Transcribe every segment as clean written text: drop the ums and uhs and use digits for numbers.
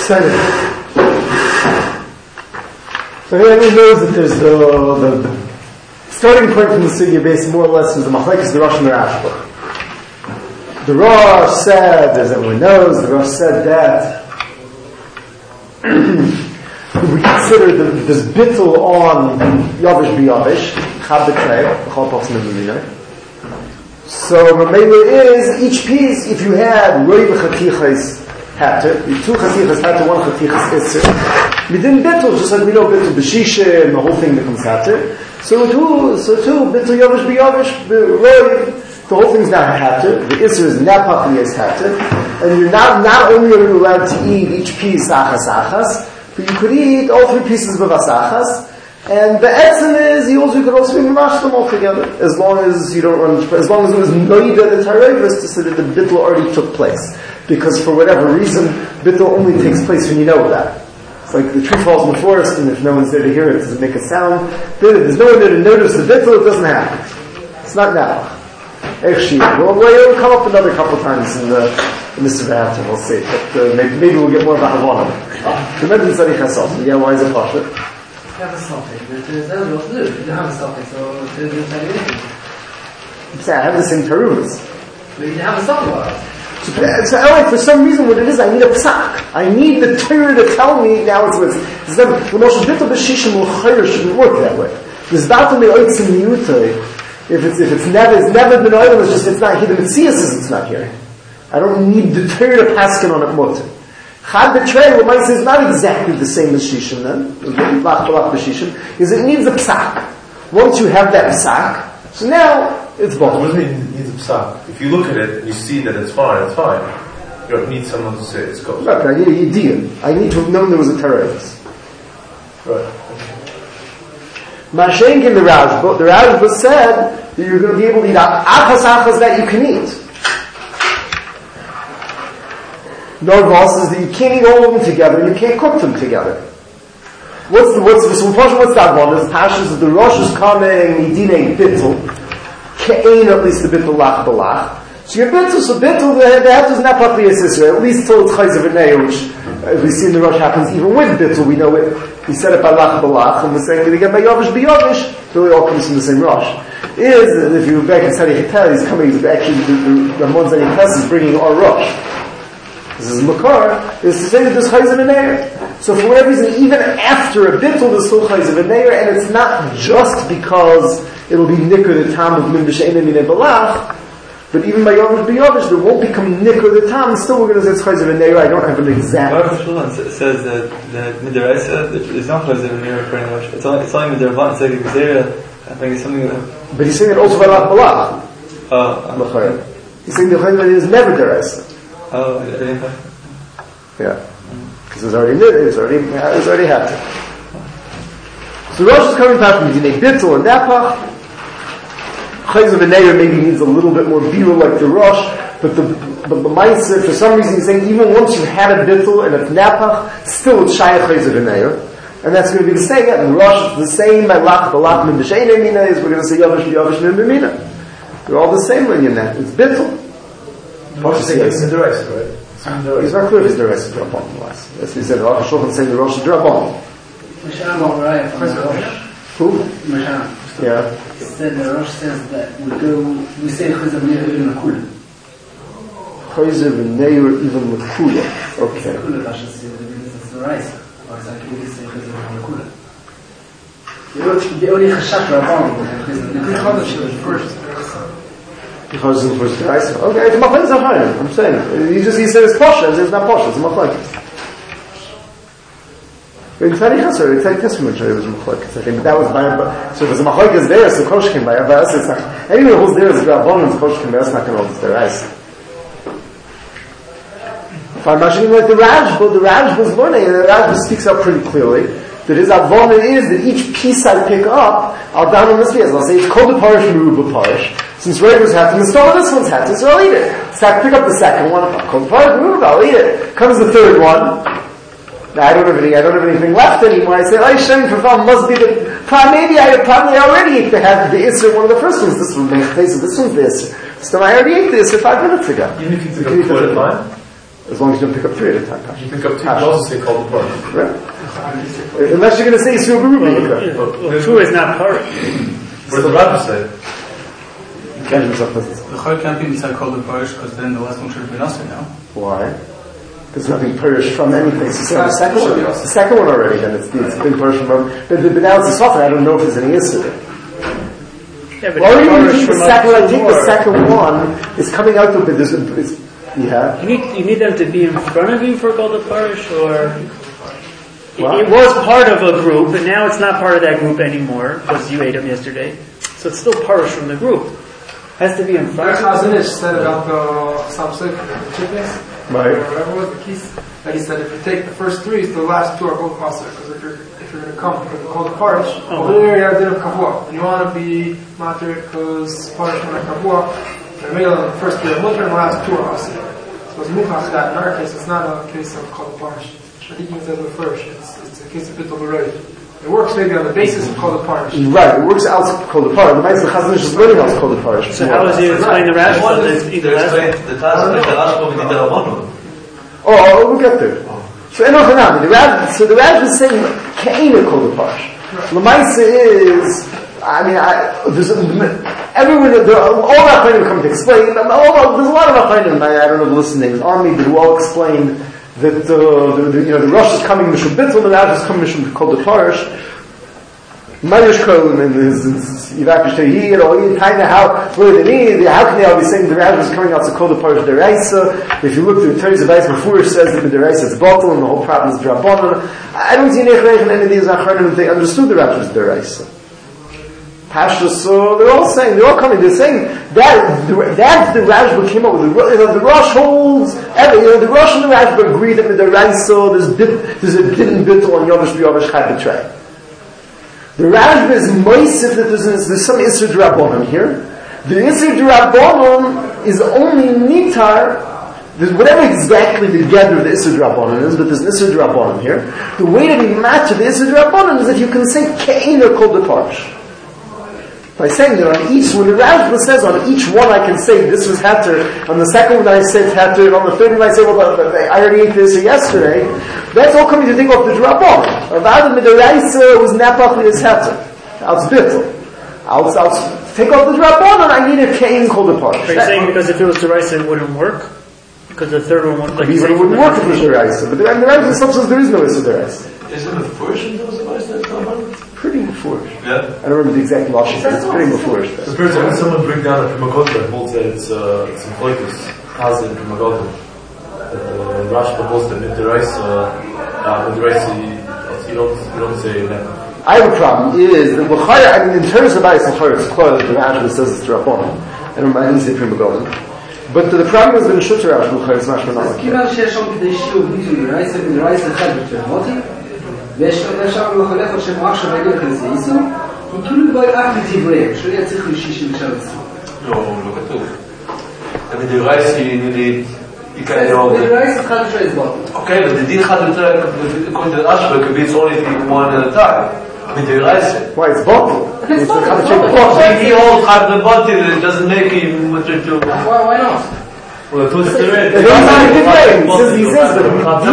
So everyone knows that there's the starting point from the sugya base more or less was the machlekes the Rosh and the Rashba. The Rosh said, as everyone knows, the Rosh said that we consider this bittul on Yavish b'Yavish, Chad b'Trei, B'chol Potzim B'Minai. So Ramela is, each piece, if you had Roi v'Chatichas Hatter, 2 Chatichas Hatter, 1 Chatichas Isser, within bittul, just like we know bittul b'Shisha, and the whole thing becomes Hatter. So too, bittul Yavish b'Yavish, Roi, the whole thing's not Hatter, the Isser is Napach is Hatter, and you're not only are you allowed to eat each piece achas, but you could eat all 3 pieces of asachas, and the etzem is you could also be mamash them all together, as long as you don't run, as long as it was noida the tarayvus to say that the bittul already took place, because for whatever reason bittul only takes place when you know that. It's like the tree falls in the forest, and if no one's there to hear it, does it make a sound? There's no one there to notice the bittul, it doesn't happen. It's not now. Well, it'll come up another couple times in the Sevahat, we'll see. But maybe we'll get more about Havana. Remember the Tzaddik HaSof. Yeah, why is it Pasha? You have a suffix, but there's no what to do. You don't have a suffix, so there's no anything. I have the same terumas. But you have a suffix. So anyway, for some reason, what it is, I need a psak. I need the Torah to tell me now it's what's. The Moshe Bittul B'Shishim L'Chayr shouldn't work that way. There's Datum Me'otzim Miyutay. If it's never been oil, it's not here. The Metzias is it's not here. I don't need the Torah to paskin on it mutter. Chad b'Trei, what might say is not exactly the same as Shishim then. Is it needs a psak. Once you have that psak, so now it's both. What does it mean it needs a psak? If you look at it and you see that it's fine, it's fine. You don't need someone to say it's kosher. Look, I need a yidiyah. I need to have known there was a terrorist. Right. Mashenk in the Rashba said that you're going to be able to eat achas that you can eat. Norvos says that you can't eat all of them together and you can't cook them together. What's that one? There's pashas that the Rosh is coming, Idine Bittul, Ke'ain at least the Bittul Lach Balach. So your Bittul, the head is not Patli Yisrael, at least till it's Chayz of Anei, which, as we see in the Rosh, happens even with Bittul, we know it. We said it by Lach Balach, and we're saying that again by Yavish b'Yavish, it really all comes from the same Rosh. Is that if you back in Tzaddik Hitel, he's coming, actually, the Ramon Tzaddik Hitel is bringing our Rosh. This is Makar, is to say that there's Chayz of Anei. So for whatever reason, even after a Bittul, there's still Chayz of Anei, and it's not just because it'll be Nicker the Tam of Min B'She'en and Min Balach, but even by Yavish b'Yavish, there won't become Nicker the Tam, and still we're going to say it's Chayz of Anei. I don't have an exact. It says that Midaraisa, it's not Chayz of Anei pretty much. It's only Midaraisa, it's like Xera, I think it's something that. But he's saying it also by Lach Balach. Oh. He's saying the Chayz of Anei is never Daraisa. Oh, I didn't know. Yeah. Because it's already happened. So Rosh is coming back from Dinei Bittul and Napach. Chayz of Anei maybe needs a little bit more bira like the Rosh, but the mindset, for some reason he's saying even once you've had a Bittul and a Napach, still it's Shayach Chayz of Anei. And that's going to be the same. Yeah, the Rosh is the same by Lach Balach Min B'She'en Mina is we're going to say Yavish Min B'Mina. They're all the same in that. It's Bittul. It's in the rest, right? He's not clear if it's the rest of the Rabban. As we said, Rosh Hashanah saying the Rosh is the Rabban. Who? Yeah. Said the Rosh says that we say Chayz of Anei even L'Kula. Chayz of Anei even L'Kula. Okay. L'Kula, Rashi says that it's the rice. Or it's like we say Chayz of L'Kula. The only Chashat Rabban is first. Because it's the first guys. Okay, it's machlokes achayim. I'm saying he said it's posha, it's not posha. It's machlokes. In Tzaddik Chasar, it's like testimony. It was machlokes. I think that was by. So if there's a machlokes there, so koshkin by Avas. It's not. Anyone who's there is Rabban and koshkin. That's not going to hold their eyes. If I'm imagining like the Rajba's learning, and the Rajba speaks out pretty clearly that his avona is that each piece I pick up, I'll down on this piece. I'll say it's called the parish, Meruba parish. Since Raver's hat, and the stone of this one's hat, so I'll eat it. So I pick up the second one, called the parish, Meruba, I'll eat it. Comes the third one. Now I don't have anything left anymore. I say, oh, Shem for fun must be the, maybe I already ate the Isser, one of the first ones. This one makes face, this one's the Isser. So I already ate the Isser 5 minutes ago. Even if you took a foot at mine? As long as you don't pick up 3 at a time. If you pick up 2, you also say called the Parish. Right. Unless you're going to say Yisur Berubah. Well, 2 is not part. What does the Rabbi say? The Chol can't be inside called the Parish because then the last one should have been Asr now. Why? There's nothing Parish from any place. You said the second one already, then it's been Parish from. But now it's a Sofan. I don't know if there's any Yisur. Yeah, but Well, Parish I think the second one is coming out of it. Yeah. You need them to be in front of you for Golda Parish, or Well, it was part of a group, and now it's not part of that group anymore because you ate them yesterday. So it's still Parish from the group. Has to be in front. Chazanish said about Samsung, the chickens, Right. or whatever was the keys. And he said if you take the first 3, the last 2 are both Asr. Because if you're going to come for the whole Parish, over there you have dinner Kavua, and you want to be Matir because Parish and Kavua. In the middle of the first 3 are Mutter and the last 2 are Asr. So it's Mufach that in our case it's not a case of Kol Parish. I think you said the first. It's a case of Bittul Beroid. It works maybe on the basis of Kol Parish. Right, it works out Kol Parish. The Ma'aseh Chazanish is learning out Kol Parish. So how is he explaining the Rashi? The Taz is the Rashba with the Rabbanon. Oh, we'll get there. So the Rashi is saying Ke'ena Kol Parish. The Ma'aseh is, there's everyone, all Rabbanim come to explain. There's a lot of Rabbanim. I don't know the listening army that who all explained that the Rosh is coming Mishum Bittul, the Rash is coming Mishum Kol Parish. Marish Kohen and his Yirakish Tehir, or kind of how can they all be saying the Rash is coming out to Kol Parish Deraisa? If you look through the Torah's advice before, it says that the Deraisa is bottle and the whole problem is Drabonon. I don't see any of these Achronim that they understood the Rash was Deraisa. Pasha, so they're all coming, they're saying that the Rashba came up with the Rosh holds, the Rosh and the Rashba agree that with the Raisa, there's a din bittul on Yovish B'Yovish Chai B'Trei. The Rashba is moisif that there's some Isser D'Rabbanon here. The Isser D'Rabbanon is only Nitar, whatever exactly the gather of the Isser D'Rabbanon is, but there's an Isser D'Rabbanon here. The way that we match the Isser D'Rabbanon is that you can say Ke'ena Kol Parish. By saying that on each, when the Rashba says on each one I can say this was Heter, on the second one I said Heter, and on the third one I say, well, I already ate this yesterday, that's all coming to think of the Drabon. Of Adam Midaraisa was Napach with his Heter. I'll bittul. I'll take off the Drabon and I need a Kein called a part. Are you saying because if it was Deraisa it wouldn't work? Because the third one wouldn't, it wouldn't work if it was Deraisa. But the Deraisa substance there is no Issa Deraisa. Is it a version of the Pretty mafurish. Yeah. I don't remember the exact lashon, but it's pretty mafurish. The person, when someone brings down a Primagota and holds that it's employtus, has it in Primagota, the Rashba holds that Midaraisa, you don't say that. I have a problem, is that in terms of Bayis L'chayr, it's clear that the Rashba says it's Drabon. I didn't say Primagota. But the problem is that in Shutta Rashba L'chayr, it's not Shmanalik. כיוון שיש שם כדי שיעור ביטוי מרייסה אחד בתרמותי, ויש שם לחלף על שם רק שווה גלח לזה איסו, כי כאילו בואי אף מתברר, שלא יצריך לשישים ושם איסו. לא כתוב. בדרייסה בדרייסה אחד ושווה איסבוטו. Okay, but the din had according to the Ashba could be it's only one at a time. B'deraisa. Why, it's bottle. It's bottle. If he holds had the bottle, it doesn't make him much to. Why not? Well, it was the red. He says that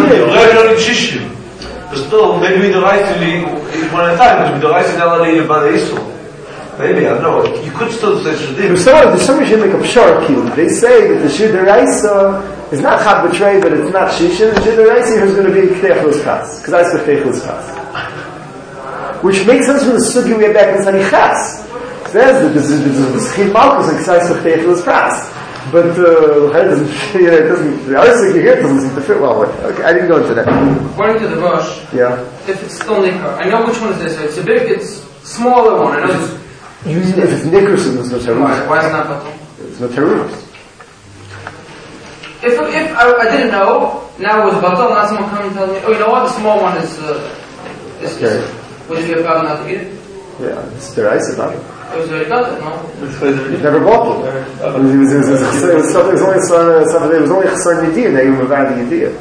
but still, maybe B'deraisa one at a time, because B'deraisa is not allowed by the Yisrael. Maybe, I don't know. You could still say Shaddim. There's somebody should make a pshar kill. They say that the Shir Deraisa is not Chad B'Trei, but it's not Shishin. The Shir Deraisa here is going to be Ktechlos Kas. Because that's the Ktechlos Kas. Which makes sense from the Sugi we have back in Sanichas. It says that there's Schil Malkus and Ksais of Ktechlos Kas. But it doesn't, the other Sugi here doesn't seem to fit well. Okay, I didn't go into that. According to the Rosh, if it's still Nikar, I know which one is this. It's a big, it's smaller one. I know this. If it's Nikrus, there's no Terurus. Why is it not Batal? There's no Terurus. If I didn't know, now it was Batal, not someone come and tell me, oh, you know what, the small one is okay. Would you be a problem not to eat it? Yeah, it's Deraisa about it. It was very good, no? It never bought it. It was only Chasar Nidiyah, now you move out of the Nidiyah.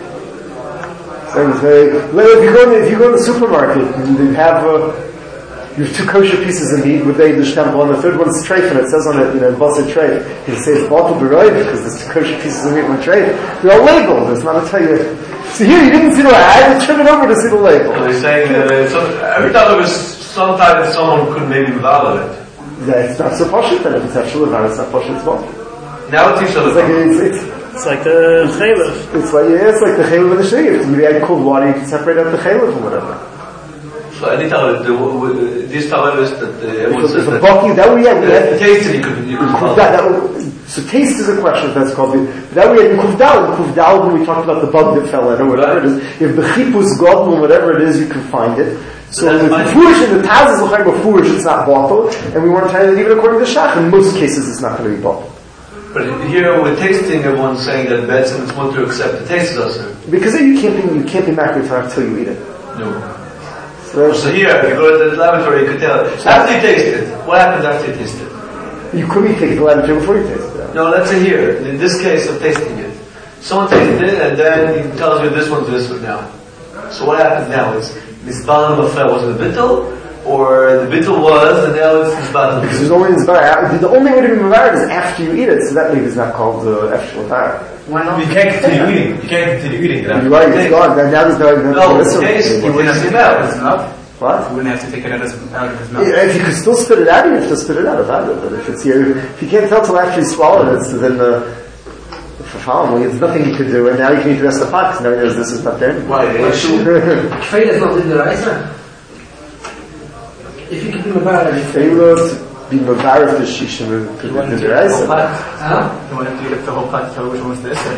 So if you go to the supermarket and they have You have two kosher pieces of meat with the Eidush temple, and the third one's treif, and it says on it, Basar treif. You can say it's bottle b'roiv because there's two kosher pieces of meat on treif. They're all labeled. It's not a tell you. So here you didn't see the label. I had to turn it over to see the label. So they're saying every time there was some time that someone could maybe validate it. Yeah, it's not so poshut then. If it's actual about it's not poshut as well. Now it's each other. It's like the chaylev. It's like the chaylev and the shayif. Maybe I had cold water, you can separate out the chaylev or whatever. So any time these tablets that everyone says that that we had taste it, you could so taste is a question that's called that we had in Kuvdal when we talked about the bug that fell in or whatever it is. If the chipus godel or whatever it is, you can find it. So the foolish and the taz is l'chaim of foolish, it's not bottled, and we want to tell you that even according to Shach, in most cases it's not going to be bottled. But here with tasting, everyone's saying that medicine is one to accept the taste doesn't. Because then you can't be macrophage until you eat it. No. So here, if you go to the laboratory, you could tell. After you taste it, what happens after you taste it? You could be taking the laboratory before you taste it. No, let's say here, in this case of tasting it. Someone tasted it, and then he tells you this one's this one now. So what happens now? It's Mizbanim Bafel was the bittul, or the bittul was, and now it's Mizbanim. Because there's only Mizbanim. The only way to be Mizbanim is after you eat it, so that leaf is not called the Efshel Mizbanim. Why not? You can't continue eating. You can't continue eating it. You're right, it's gone. Now there's no taste. You wouldn't have to take it out. What? You wouldn't have to take it out of his mouth. If you could still spit it out, you have to spit it out of it. But if it's here, if you can't tell till after you swallow it, so then there's nothing you can do, and now you can eat the rest of the pot, because now he knows this is not there. Why? Kfeil is not in the rice. If you keep him about it, be Mavarif the Shishim to the rice. You want to do the whole pot to tell which one's this?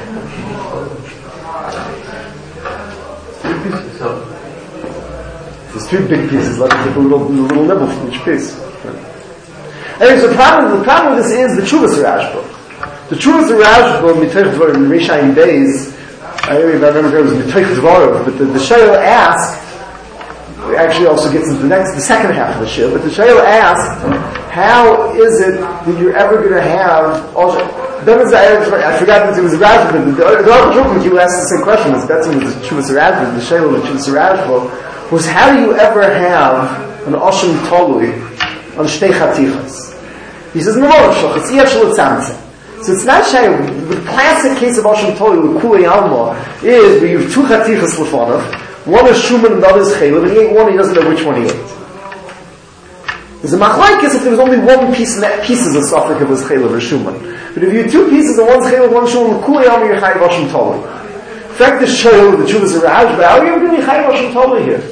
There's two big pieces, let me take a little nibble from each piece. Anyway, so the problem with this is the Chuvas Rashba. The Chuvas Rashba, Mitoich Dvar, in Rishayim days, I remember it was Mitoich Dvar, but the Shayla asked, actually also gets into the second half of the Shayla, but the Shayla asked, how is it that you're ever going to have, I forgot that it was Rashba, but the other Chuvas you asked the same question, that's when it was the Chuvas Rashba, the Shayla of the Chuvas Rashba, was how do you ever have an Oshim Tolui on Shtei Chatichas? He says, no, it's Yeshua Tzamtzeh. So it's not shy. The classic case of Oshim Tolui with Kulei Alma is where you have two Chatichas Lefonov, one is Shuman and the other is Chaylev, and he ate one, he doesn't know which one he ate. There's a machlaikis if there was only one piece and that piece is a suffix, it was Chaylev or Shuman. But if you have two pieces and one's Chaylev, one's Shuman, Kulei Alma, you're Chayiv Oshim Tolui. In fact, the Shayla, the Chuvas Raj, but how are you going to be Chayiv Oshim Tolui here?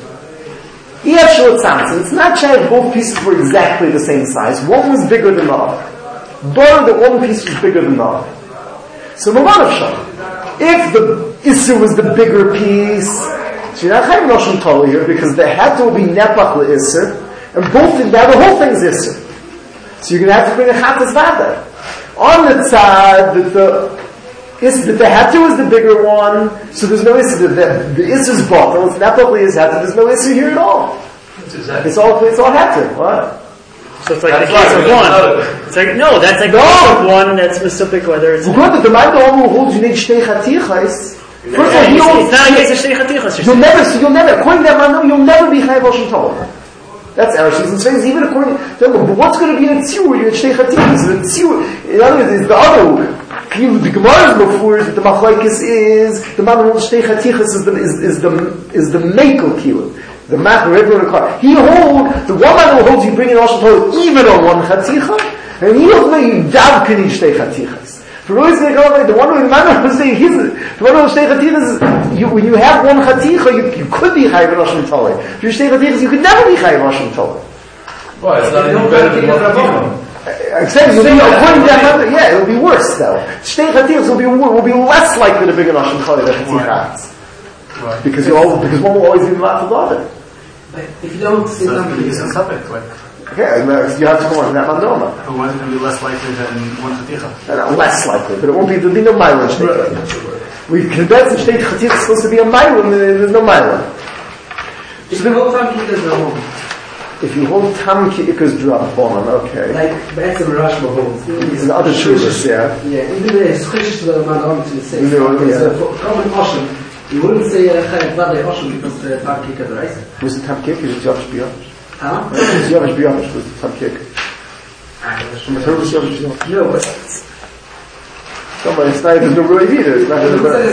It's not shy both pieces were exactly the same size. One was bigger than the other. But that one piece was bigger than the other. So if the Isser was the bigger piece, so you're not Chayiv Oshim Tolui here because there had to be Nepach LeIsser, and now the whole thing's Isser. So you're going to have to bring a Chatas Vada. On the side that the Hatu is the bigger one, so there's no issue. The Isser's bottle, it's not probably his Hatu, there's no issue here at all. It's all Hatu. What? So it's like the case of one. It's like, no, that's like the case of one that's specific whether it's... Good, that the man who holds you need Shtei Chatichas, first of all, it's not a case of Shtei Chatichas. You'll never, according to that man, you'll never be Chayiv Oshim Tolui. That's Ereshis and Sveis, even according to them, but what's going to be in a tzur where you're at Shtei Chatichas? The tzur, in other words, is the other the Gemara's before is that the machlaikis is the man who holds Shtei Chatichas is the mekel kilu. The machar everyone in the car. He holds the one man who holds you bring in Oshim Tolui even on one chaticha, and he holds that you davkin in Shtei Chatichas. For the one who the man who saying the one who holds Shtei Chatichas is when you have one chaticha you could be chayiv Oshim Tolui. If you're Shtei Chatichas you could never be chayiv Oshim Tolui. Why? It's not any better than one chaticha. Except according to that, it'll be worse though. Shtei Chatichas will be less likely to bring an Oshim Tolui than chatichas. Because one will always be allowed to bother. If you don't see something, it's a subject. Yeah, you have to go on that mandoma. But one's going to be less likely than one chaticha. Less likely, but there'll be no mile in Shtei Chatichas. We condensed the Shtei Chatichas is supposed to be a mile, and there's no mile. If you hold Tam Kikas Drabon. If you hold Tam Kikas Drabon, okay. Like Be'etzem Rashba holds. These are other shuvas, yeah. Yeah, even the Schish to the Madam to say. Common Oshim. You wouldn't say Chayiv Vadei Oshim because the Tam Kikas Reis. Was the Tam Kikas? Is it Josh B'Yosh? Huh? It's Yavish B'Yavish, the Tam Kick. No, but Somebody, it's not, there's no Roiv either, it's not in the bird.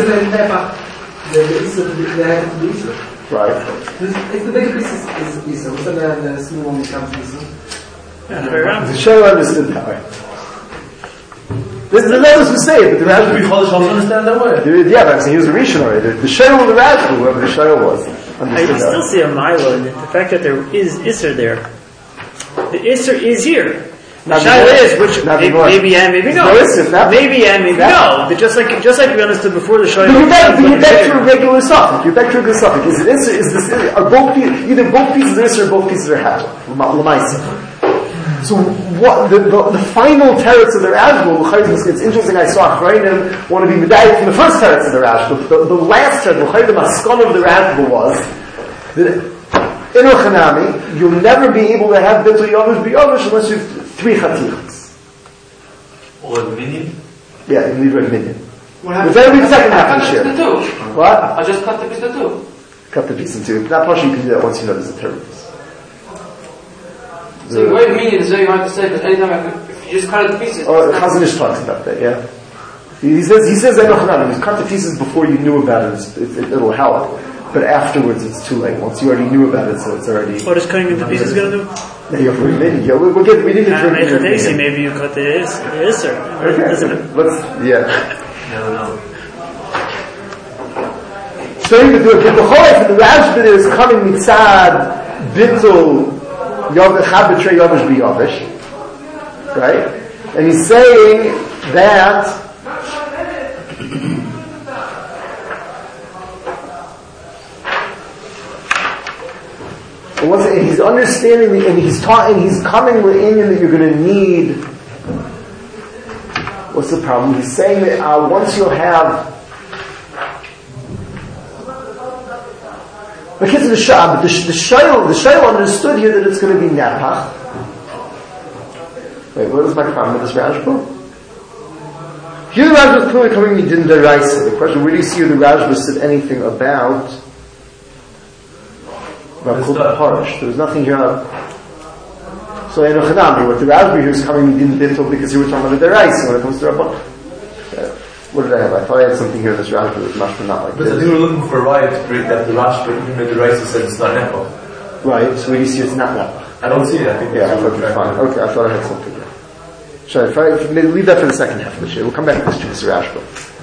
Right. It's the big piece is Isa. What's the small one becomes Isa? The Shayla understood that way. There's others who say it, but the Rashba... We Chodesh also understand that way. Yeah, but he was a Rishon already. The Shayla and the Rashba, whoever the Shayla was, I understood still that. see a Milo in it. The fact that there is Isser there. The Isser is here. The Shaila is, which maybe and maybe no. Maybe and maybe no. But just like we understood before the Shaila. But you're back to a regular suffix. You're back to a regular suffix. Is it Isser? Is this are both either both pieces are Isser or both pieces are Hatch? L'maisa. So what the final teretz of the Rashba? It's interesting. I saw Achrayim want to be medayik from the first teretz of the Rashba. The last teretz, the maskon of the Rashba was that in Ochanami you'll never be able to have Bittul Yavish B'Yavish unless you have 3 chatichas. Or minion? Yeah, you need red minion. What happened? But that'll be the second half of the I share. cut the two. What? I just cut the piece of two. Cut the piece in two. That portion you can do that once you know there's a third piece. So the way minion is very hard to say, but anytime if you just cut it to pieces. Oh, Chazon Ish talks about that, yeah. He says that you cut the pieces before you knew about it, it'll help. But afterwards it's too late. Once you already knew about it, so it's already... What is cutting into pieces going to do? Yeah, you have to remit. Yeah, we didn't get to maybe you cut the Isser. Okay. Let's, yeah. No. So the Chodesh, the Rashba is coming mitzad Bittul Chabetrei Yavish B'Yavish, right? And he's saying that he's understanding and he's coming with Inyan that you're going to need. What's the problem? He's saying that once you'll have the kids of the Shah, but the Shayla understood here that it's going to be Napach. Wait, what was my problem with this Rashba? Here the Rashba is clearly coming Midin Daraisa. The question, where do you see where the Rashba said anything about Kol Parish? There was nothing here. So in Ochanami, what the Rashba here is coming Midin Bittul because he was talking about the Daraisa when it comes to Rabbah. What did I have? I thought I had something here in this Rashba that was much not like this. But I think we're looking for a riot to break that the Rashba, even the Raisa said it's not Nepo. Right, so where do you see it's not Napach? I don't see it, I think Yeah, I thought it was fine. Okay, I thought I had something there. Shall I leave that for the second half of the year? We'll come back to this Rashba.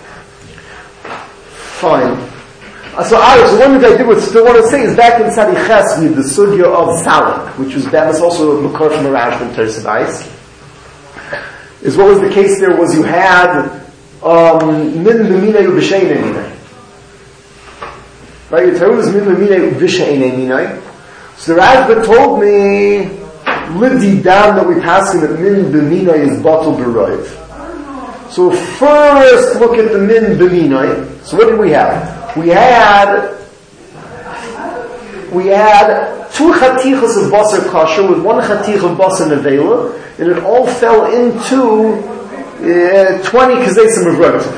Fine. So one thing I still want to say is back in Tzadi Ches with the sugya of Salak, which was also a makor from a Rashba in Teres Adais. Is what was the case there was you had min b'minay u'b'shein eminay. Right, your Torah was min b'minay u'b'shein eminay. So the Rashba told me Liddi down that we pass in that min b'minay is batul b'roiv. So first look at the min b'minay. So what did we have? We had 2 chatichas of basar kasher with 1 chatich of basar nevela, and it all fell into 20 kazesim of rotiv.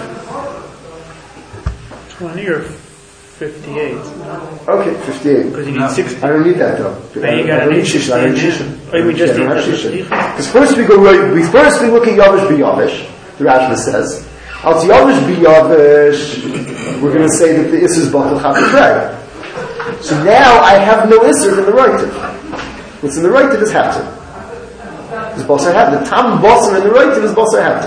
20 or 58? Okay, 58. Because you need 60. I don't need that though. But you got an 60. I don't need shisha. Oh, we just need because first we look at Yavish B'Yavish, the Rashba says. Al Yavish B'Yavish, we're going to say that the Isser is Batal Chabetrei. So now I have no Isser in the Roitiv. What's in the Roitiv is Haftir. Is Basar Haftir. The Tam Basar in the Roitiv is Basar Haftir.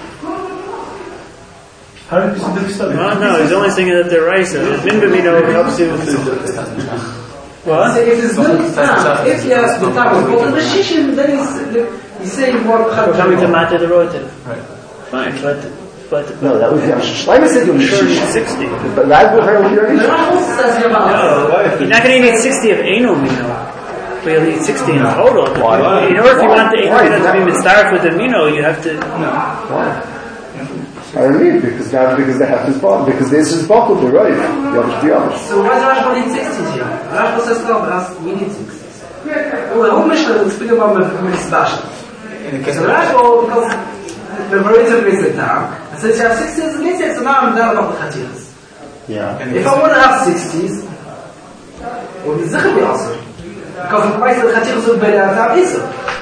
How did you study? No, he's only saying that they're Raisa. Min b'mino helps you with what? So if it's not Tam, if he has the Tam of Batal B'Shishim, then he's saying more coming to matter the Roitiv. Right. Fine, but no, that was Yom Shlomo said Yom sure need 60. But Rashba heard what you're The Rashba says No, you're not going to need 60 of Eino Mino. But you'll need 60 in total. Why? In order if you want the Eino Mino to be mitzaref with the Mino, you have to... Why? I don't need because they have this bottle. Because this is bottled, they're right. Yavish B'Yavish. So why does Rashba need 60s here? Rashba says no, but we need 60s. Well, the whole Mishnah will speak about Mitzvah. In the case of Rashba, because the Roitiv is the Tam, and since you have 60s, it means so now I'm done about the Chatiras. Yeah. If I want to have 60s, well, it's Zechah B'Yasser. Because the price of Chatichus is better than Isser.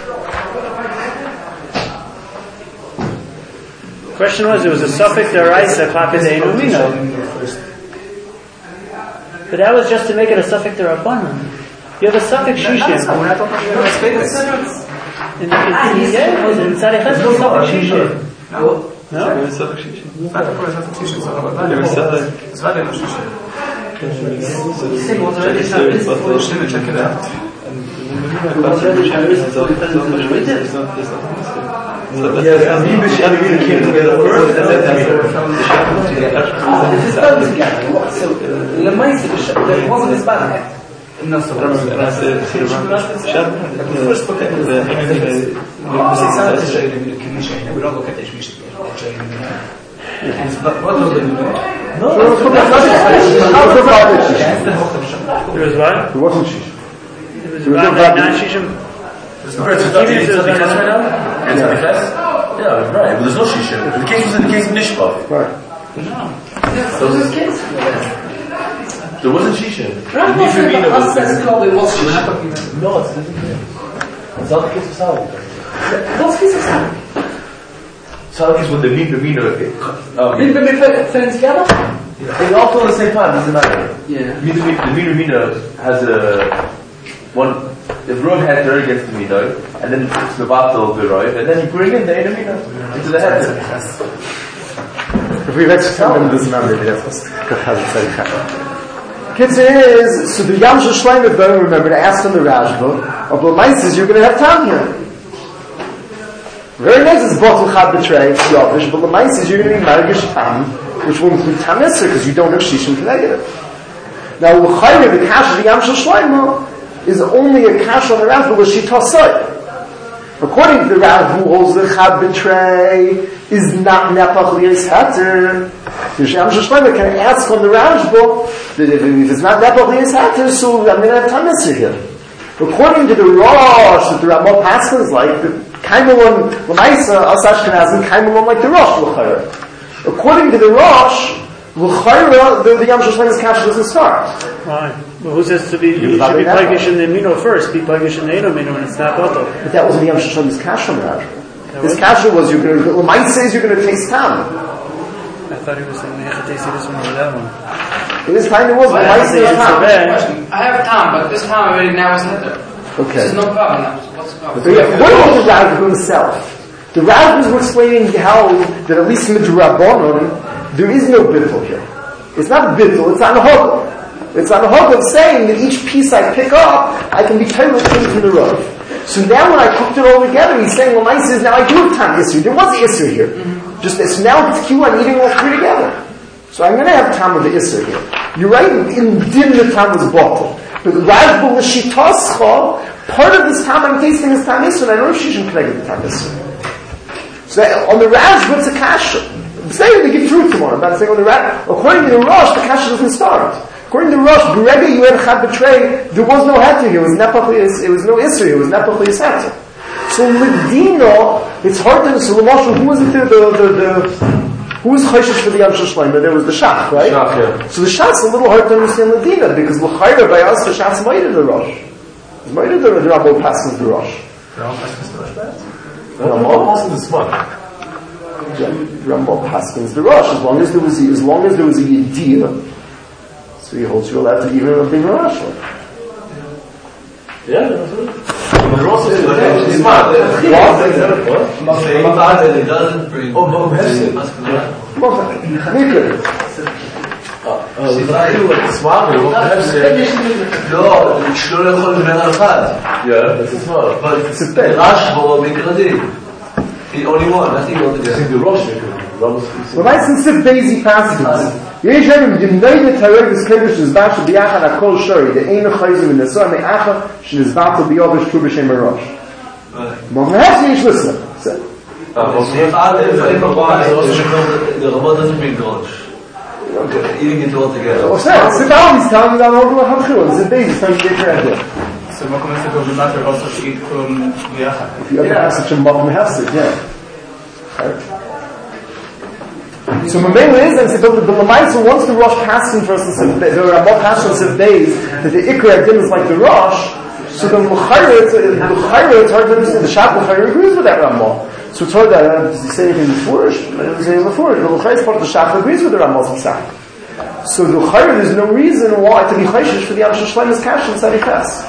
The question was, there was a suffix deraisa klapei de'einu mino. But that was just to make it a suffix derabbanan. You have a suffix shishim. We're not talking about space. In Tzaddik Ches, it's suffix shishim. No? There was suffix shishim. There was suffix. Es war der Shishim. Stimmt, check it out. So, Lemaisi, there wasn't this bad. No, so the first book we don't look at the what was it? No, There was what? It wasn't Shish. It was about non-shishim. Yeah, right. But there's no shishim. The case was in the case of Nishpa. Right. So this case? There wasn't shishim. No, it's No, it's not the case of Salak. what's case of Salak? Salak is when the Min Bimino. Didn't we put together? They all fall at the same time, doesn't matter. Yeah. The Min Bimino has a one. If Rav had her against the Minoi, and then it's the battle of the Rav, and then you bring in the Minoi into the head. If we let's tell them this number, that's Kitzur is, so the Yam Shel Shleim don't remember to ask on the Rashba, of Lamaisis, you're going to have time here. Very nice is bottle chad betray, it's Yovish, but Lamaisis, you're going to be Margish Tam, which will include Tam Isser, because you don't have Shishim negative. Now, L'chayre, the Kash of the Yam Shel Shleim is only a Kash on the Rashba, which she tossed. According to the Rav who holds the chad betray is not Nepach Li'is Hatter, the Yam Shel Shleim can ask on the Rashba, if it's not Nepach Li'is Hatter, so I'm going to have Tam Isser here. According to the Rosh, that the Ramah Pascha is like, the Kaimelon, L'maisa, As Ashkenazim, Kaimelon like the Rosh, L'chayra. According to the Rosh, L'chayra, the Yam Shel Shleimus Kash doesn't start. Why? Well, who says to be, you should be Pagish in the Mino first, be Pagish in the Eino Mino, and it's not Bottle. But that wasn't the Yam Shel Shleimus Kash on the Rav. His Kash was, L'maisa says you're going to taste Tam. I thought he was saying we have to taste this one or that one. This time it was, L'maisa is Tam. I have time, but this time already now is Heather. Okay. This is no problem now. What's the problem? So yeah, what about the Rav himself? The Rav was explaining how that at least midrabanon there is no bittul here. It's not bittul, it's on hog. It's on hog of saying that each piece I pick up, I can be totally clean from the Rav. So now when I cooked it all together, he's saying, well, nice is now I do have time Isser. There was Isser here. Just so now it's cute, I'm eating all three together. So I'm going to have time with the Isser here. You're right, in din the time was bottle. But Rajbul L'Shitascha, part of this time I'm tasting is Tam Isser, and I know if she should connect the Tam Isser. So on the Rajbul it's a kasha. Say they get through tomorrow, but I'm saying on the Rajbul, according to the Rosh, the kasha doesn't start. According to the Rosh, Berega you had Chad Betray, there was no heter here, it was no Isser, it was Nepach Li'is Heter. So Medina, it's hard to, so Lamashal, who was it there, who was Chayshish for the Yam Shel Shleim? There was the Shach, right? Shach, yeah. So the Shach's a little hard to understand Medina, because L'chayra by us, the Shach's mighty the Rosh. It's mighty the Rabbo Paskin's the Rosh. Ramah Paskin's the smart. Ramah Paskin's the Rosh, as long as there was a Yediyah, so he holds you allowed to even bring a Rosh. Yeah, that's right. The Rosh is smart. It doesn't bring. smart, לא, שלא יכול לבן על אחד. Yeah, that's smart. But Rash בו מקרדי. Only one, nothing else. I think the Rosh When I see Sif Bezi passages, יש להם דמנוי לתאר וסקדש נזבח שביחד הכל שורי, דאין החייזו ונסוע מאחה שנזבח ביובש טור בשם הראש. מהמהס יש לסנה. the Ramah doesn't bring Rosh. Eating it all together. Or say, sit down, he's telling you that all the Hamchil, Sif Bezi is telling you to get there. So what can I say about the matter also to eat from Yachad? If you ever have such a Makom Hefsid, yeah. So Mamela is, and the Lamaisa, once the Rosh passed in first and the Ramah passed in Sif Beis, that the Ikra Din is like the Rosh, So the L'chaira, it's hard to understand. The Shach L'chaira agrees with that Ramah. So it's hard that does he say anything before? I don't say anything before. The L'chaira part of the Shach agrees with the Ramah's Pesach. So the L'chaira, there's no reason why to be chayshish for the Yam Shlomo's Kash and Sadikas.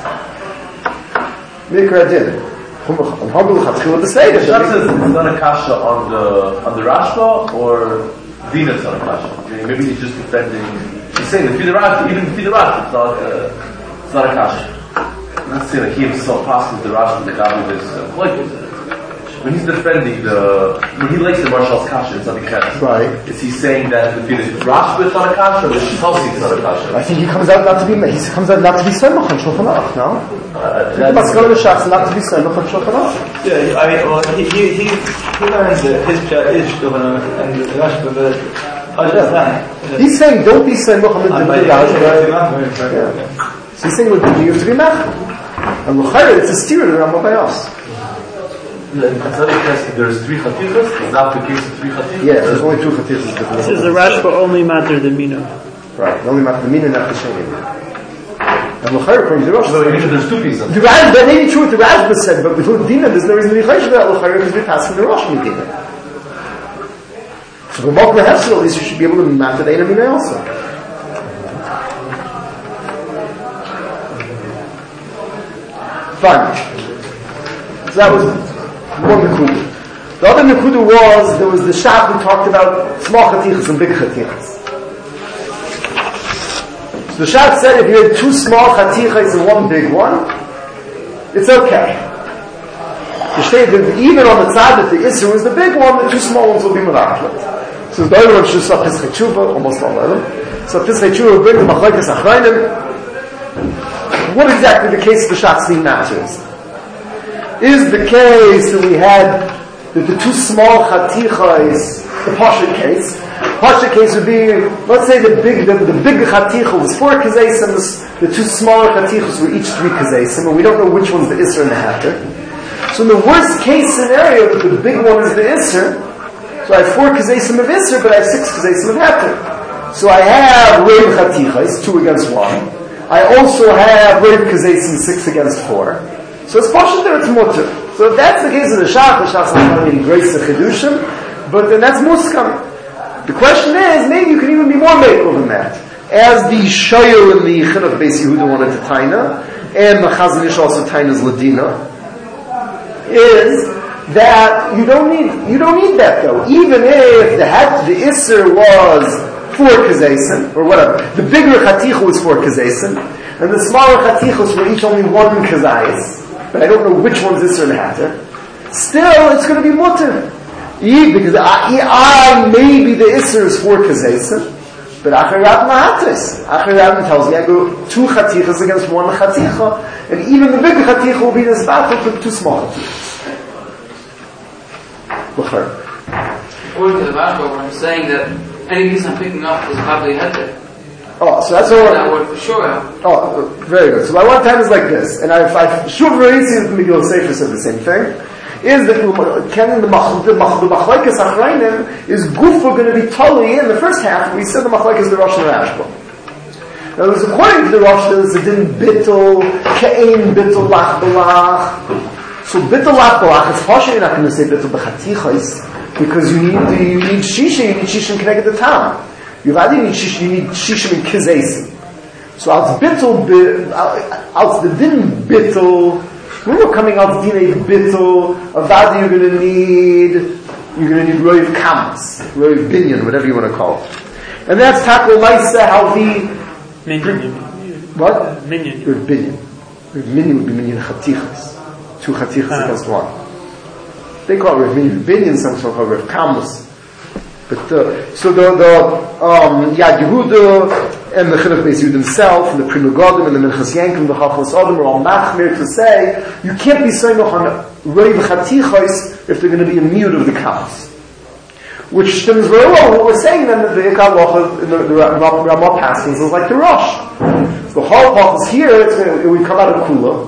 Mikra Adin. The Shach says it's not a kasha on the Rashba or Dina's not a kasha. Maybe he's just defending. He's saying that even if the Rashba, it's not a kasha. I'm not saying that he himself passes the Rashba the Gabi is like when he's defending when he likes the Marshal's kasha, it's not a kasha. Right. Is he saying that the Rashba is not a kasha or the Shitasi is not a kasha? I think he comes out not to be Semach on Shulchan Aruch, no? Must go to the Shach not to be Semach on Shulchan Aruch. Yeah, I mean, well, he learns his Pshat is Shulchan Aruch and the Rashba, but he's saying don't be Semach on the Rashba. So he's saying you have to be Mach. And L'chaira, it's a steer to the Ramah by us. In Tzaddik, there's 3 chatichas. Is that the case of 3 chatichas? Yeah, there's only 2 chatichas. This is the Rashba only matter the Mino. Right, only matter the Mino, not the Sheni. And L'chaira, according to the Rosh, so there's 2 pieces. The Rashba, that may be true what the Rashba said, but with Dina, there's no reason to be chayshish about L'chaira because we pass from the Rosh Medina. So the Malka Hefsel, at least you should be able to matter the Eina Mina also. Fine. So that was one Nekuda. The other Nekuda was, there was the Shach who talked about small chatichas and big chatichas. So the Shach said if you had 2 small chatichas and 1 big one, it's okay. The state that even on the side that the Isser was the big one, the 2 small ones will be meraklet. So the other one should stop Pischei Tshuva, almost all of them. So Pischei Tshuva will bring the Machlokes Achrayim. What exactly the case of the Shach's theme matters? Is the case that we had that the 2 small chatichas, the Pashut case. Pashut case would be, let's say the big chaticha was 4 kazesim, the 2 smaller chatichas were each 3 kazesim, and we don't know which one's the Isser and the Heter. So in the worst case scenario, that the big one is the Isser, so I have 4 kazesim of Isser, but I have 6 kazesim of Heter. So I have Rev chatichas, 2 against 1. I also have Rev kazesim 6 against 4. So it's Pashut there, it's Mutter. So if that's the case of the Shach is not really grace the Chidushim, but then that's Muskam. The question is, maybe you can even be more makel than that. As the Shoyer and the Chinuch Beis Yehuda wanted to Taina, and the Chazon Ish also Taina's Ladina, is that you don't need that though. Even if the Isser was 4 kazesim, or whatever, the bigger Chaticha was 4 kazesim, and the smaller Chatichos were each only 1 kazayis, but I don't know which one's Isser and Hatter, still it's going to be Mutter. Because I maybe the Isser is 4 kazesim, but Acharat Mahatis. Acharat tells me I go 2 Chatichas against 1 Chaticha, and even the bigger Chaticha will be this battle with 2 small Chatichas. According to the Rashba, I'm saying that any piece I'm picking up is probably Heter. Oh, so that's all. That word for sure. Oh, very good. So my one time is like this, and I've sure very easy that the Megillah Sefer said the same thing. Is that the Machlokes Achrayim is Gufa going to be totally in the first half? We said the Machlokes the Rosh and the Rashba. Now, according to the Rosh, there's a din bittul, ke'ein bittul lach balach. So bittul lach balach, it's partially you're not going to say bittul b'chatichos because you need shisha connected to the town. You need shishim in kizesim. So als bittul, als the din bittul, when we're coming out dinei bittul, avadi you're going to need roiv kamas, roiv binyan, whatever you want to call it. And that's takol maisa how the Minyan. What? Minyan. Roiv binyan. Roiv minyan would be minyan chatichas. 2 chatichas against 1. They call it roiv minyan binyan, some call it roiv kamas. But so the Yad Yehuda and the Chinuch Beis Yehuda himself and the Pri Megadim and the Minchas Yankim, the Chachmas Adam are all machmir to say you can't be saying on Reiv Chatichos if they're going to be a mute of the Kamas. Which stems very well what we're saying then that the Ikar Locha in the Ramah passings is like the Rosh. So the whole part is here, it would come out of Kula.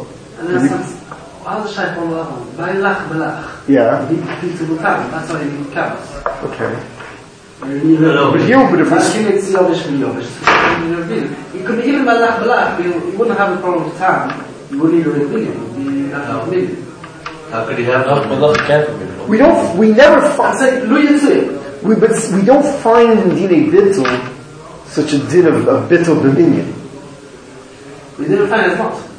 Yeah. That's why you Kamas. Okay. But here, but if it could be even Malach Balach, you wouldn't have a problem with time. You wouldn't even really think it would be not maybe. How could he have We never find. We don't find in Dinei Bittul such a din of Bittul B'minyan. We didn't find it not.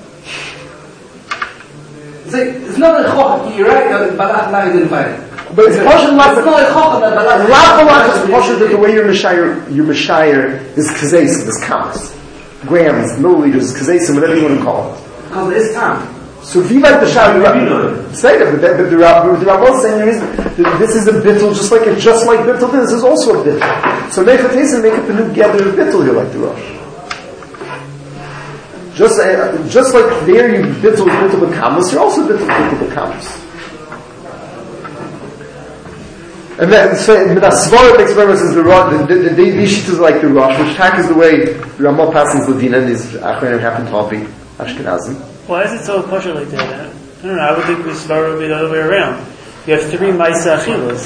It's not a choch. You're right. Balach now you didn't find it. But it's partial like it's not a choch that balach. Lach is partial that the way your Meshayir is kazesim, is counts, grams, milliliters, kazesim, whatever you want to call it. Because there is time. So if you like the Shah, say that, but the Rambam is saying this is a bittul, just like bittul, this is also a bittul. So make a taste and make a new gather of bittul here, like the Rosh. Just like there you bittul b'kamus, you're also bittul b'kamus. And then the Svara makes reference as the Shittas is like the Rosh, which tak is the way the Rambam passes Ladina and these Achronim happen to all be Ashkenazim. Why is it so partial like that? I don't know. I would think the Svara would be the other way around. You have 3 Ma'aseh Achilas.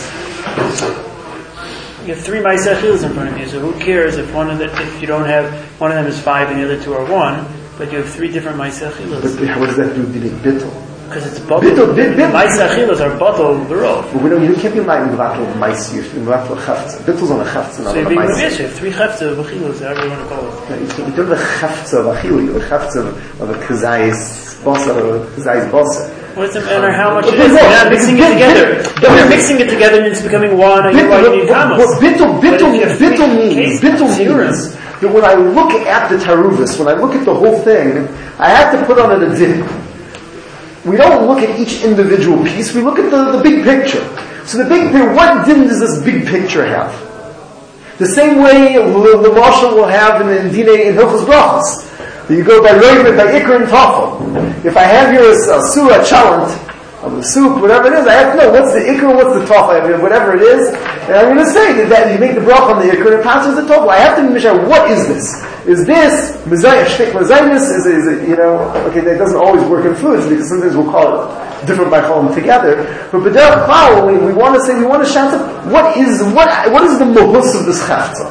You have 3 Ma'aseh Achilas in front of you. So who cares if if you don't have one of them is 5 and the other 2 are 1, but you have 3 different Ma'aseh Achilas. But what does that do with Bittul? Because it's bottle. Ma'aseh Achilas are bottle berov. But you can't be like in Blattel Ma'aseh. You're in Blattel Chaftza. Bittul's on a Chaftza, not on a Ma'aseh. So you have 3 Chaftza of Achilas, however you want to call it. You don't have a Chaftza of Achil, you have a Chaftza of a Kazayis Bosa or a Kazayis Bosa. What's the matter how much it is? You're not mixing it together. If you're mixing it together and it's becoming one, and you're writing Kamos. What Bittul means that when I look at the Taruvus, when I look at the whole thing, I have to put on it a din. We don't look at each individual piece, we look at the big picture. So the big picture, what din does this big picture have? The same way the Marshal will have in Dinei in Hilchos Brachos. You go by Reuven, by Iker and Tafel. If I have here a surah chalant of the soup, whatever it is, I have to know what's the Iker, what's the Tafel, whatever it is, and I'm going to say that you make the brach on the Iker and it passes the Tafel. I have to measure what is this? Is this shtik mazaynis? Is it, okay, that doesn't always work in foods because sometimes we'll call it different by calling them together. But b'derech klal, we want to shout out what is the mohus of this chaftza?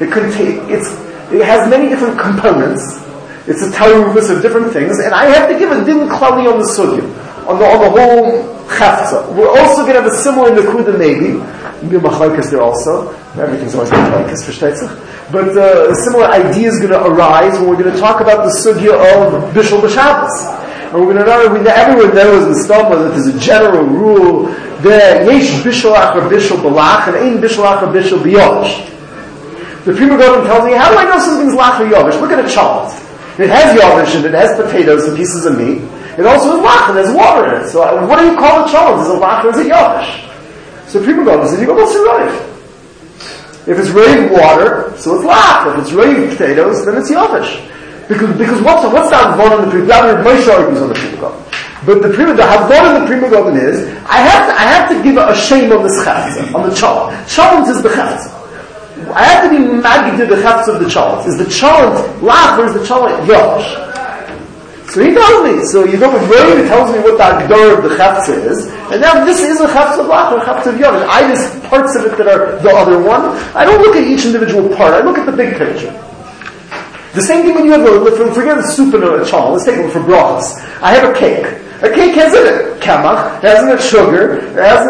It has many different components. It's a taruvus of different things, and I have to give a din klali on the sugya, on the whole chaftza. We're also going to have a similar nekuda maybe. Machlokes there also. Everything's always machlokes for Shteitzach. But a similar idea is going to arise when we're going to talk about the sugya of Bishul B'Shabbos. And we're going to know, everyone knows in Stomah that there's a general rule that Yesh Bishul Achar Bishul B'Lach and Ein Bishul Achar Bishul B'Yovish. The Prima Godim tells me, how do I know something's Lach or Yovish? Look at a child. It has Yovish and it has potatoes and pieces of meat. It also has Lach and there's water in it. So what do you call a child? Is it Lach or is it Yovish? So Prima Godim says, you go, what's the right? If it's raised water, so it's lach. If it's raised potatoes, then it's yovish. Because what's the havon in the prima? Moshe argues on the prima golden. But the havon in the prima golden is I have to give a shame on this chaftza, on the chalent. Chalent is the chaftza. I have to be magid to the chaftza of the chalent. Is the chalent lach or is the chalent yovish? So he tells me. So you go with Ray, he tells me what the agdor of the chaftza is, and now this is a chaftza of lach or a chaftza of yovish. I just parts of it that are the other one. I don't look at each individual part. I look at the big picture. The same thing when you have forget the soup and a chal. Let's take it for brachas. I have a cake. A cake has in it kamach, has in it sugar, has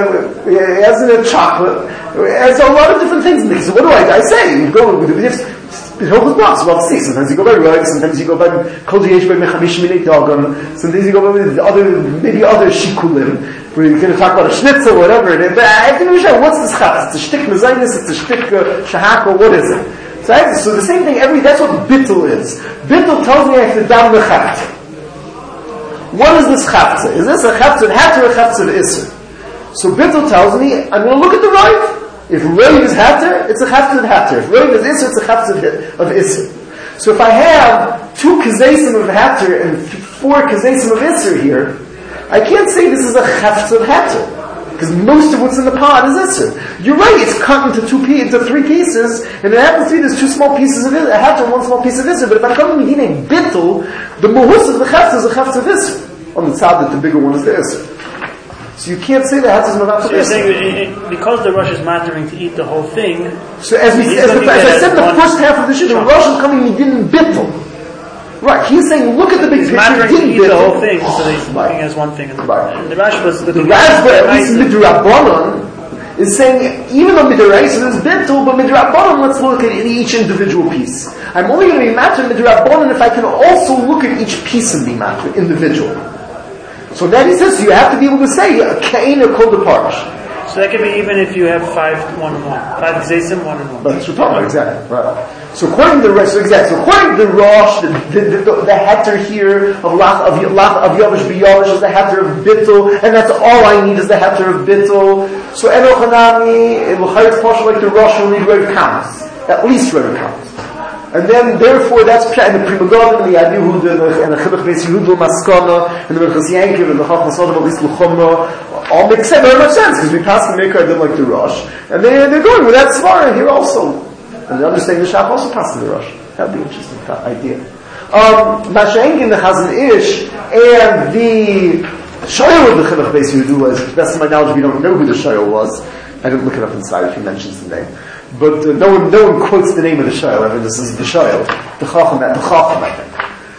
in it chocolate, it has a lot of different things in it. So what do I say? You go with the sometimes you go by Roig, sometimes you go by Kol Yesh by Mechamish Minei Dagon, sometimes you go by maybe other shikulim, where you're going to talk about a schnitzel or whatever. But I have to know what's this chatz? It's a shtik mezainis, it's a shtik shahak, or what is it? So the same thing, that's what bittul is. Bittul tells me I have to down the chat. What is this chatza? Is this a chatza of hatter or a chatza of isser? So bittul tells me, I'm going to look at the right. If Reiv is hatter, it's a chatza of hatter. If Reiv is isser, it's a chatza of isser. So if I have 2 kazesim of hatter and 4 kazesim of isser here, I can't say this is a chatza of hatter. Because most of what's in the pot is isser. You're right, it's cut into 3 pieces, and it happens to be there's 2 small pieces of isser, a hatter and 1 small piece of isser, but if I'm coming to a bittul, the mohus of the chatza is a chatza of isser. On the side that the bigger one is the isser. So you can't say that Hatzis Mavav. So you're saying because the Rosh is mattering to eat the whole thing. So as I said, the first half of the Shita, the Rosh is coming Midin Bittul. Right, he's saying, look at the big he's picture. mattering to eat the whole thing, so he's Right. looking as one thing. And Right. the Rashba is looking The Rashba, at least nice. Midrabanan, is saying, even though Midraisa is bittul, but Midrabanan, let's look at each individual piece. I'm only going to be matter Midrabanan if I can also look at each piece and be matter individual. So then he says, you have to be able to say, Kain or Kol Deparish. So that could be even if you have 5 Gzeisim, 1 and 1. That's what we're talking about, exactly. Right. So according to the rest, so according to the Rosh, the heter here of Yavish B'Yavish is the heter of Bittul, and that's all I need is the heter of Bittul. So Enochanami, it will hire partial like the Rosh will need Rev Kamas, at least Rev Kamas. And then, therefore, that's and the Prima Godim, and the Yad Yehuda, and the Chinuch Beis Yehuda, Maskana, and the Merchas Yankiv, and the Chacham Sodom, at least L'chumma, all make sense, very much sense, because we pass the Maker, I didn't like the Rosh. And they're going with that Svara here also. And they're understanding the Shach also passing the Rosh. That'd be an interesting idea. Masha'enkin, the Chazon Ish, and the Shoyal of the Chinuch Beis Yehuda was, to the best of my knowledge, we don't know who the Shoyal was. I didn't look it up inside if he mentions the name. But no one quotes the name of the Shoyal. I mean, this is the Shoyal, the Chacham, I think.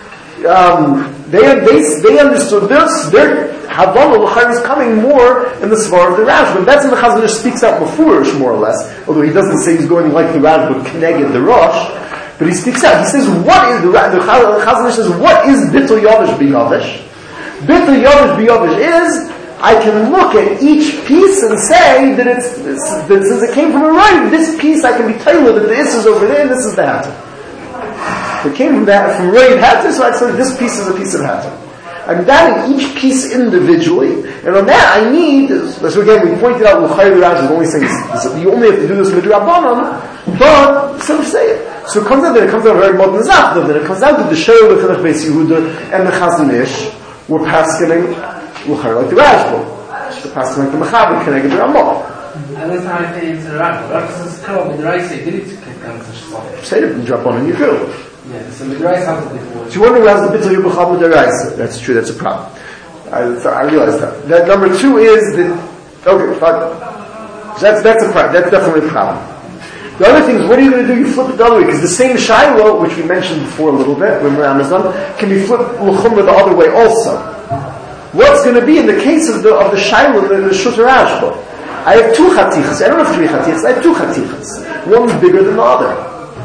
They understood this. Their Havana L'chayr is coming more in the Svar of the Rash. But that's when the Chazon Ish speaks out Mefurish, more or less. Although he doesn't say he's going like the Rash, but Keneged the Rosh. But he speaks out. He says, what is the Chazon Ish says, what is Bittul Yavish B'Yavish? Bittul Yavish B'Yavish is, I can look at each piece and say that since it came from a right, this piece I can be tailored that this is over there and this is the hatter. It came from right hatter, so I said this piece is a piece of hatter. I'm doubting each piece individually, and on that I need, so again we pointed out L'chayr Rash is only saying you only have to do this with Rabbanan, but still say it. So it comes out that it comes out very modern Zach, then it comes out that the Shoyal of the Chinuch Beis Yehuda and the Chazon Ish were paskening L'chayr like the Rashba. The paskening like the Mechaber Keneged the Ramah. And that's how I think it's a Rashba. Rashba says, "Come with the rice, did it come to Shlomo." Say it and drop on and you go. Yeah, so with the rice how to do it. So you wonder who has the Bittul Yibachab with the rice. That's true, that's a problem. I realize that. Number 2 is that, okay, fine. That's a problem. That's definitely a problem. The other thing is, what are you going to do? You flip it the other way, because the same Shiloh, which we mentioned before a little bit, when we're Amazon, can be flipped L'chumra the other way also. What's going to be in the case of the Shiloh, the Shuter Ashba? I have 2 chatichas. I don't have 3 chatichas. I have 2 chatichas. One's bigger than the other.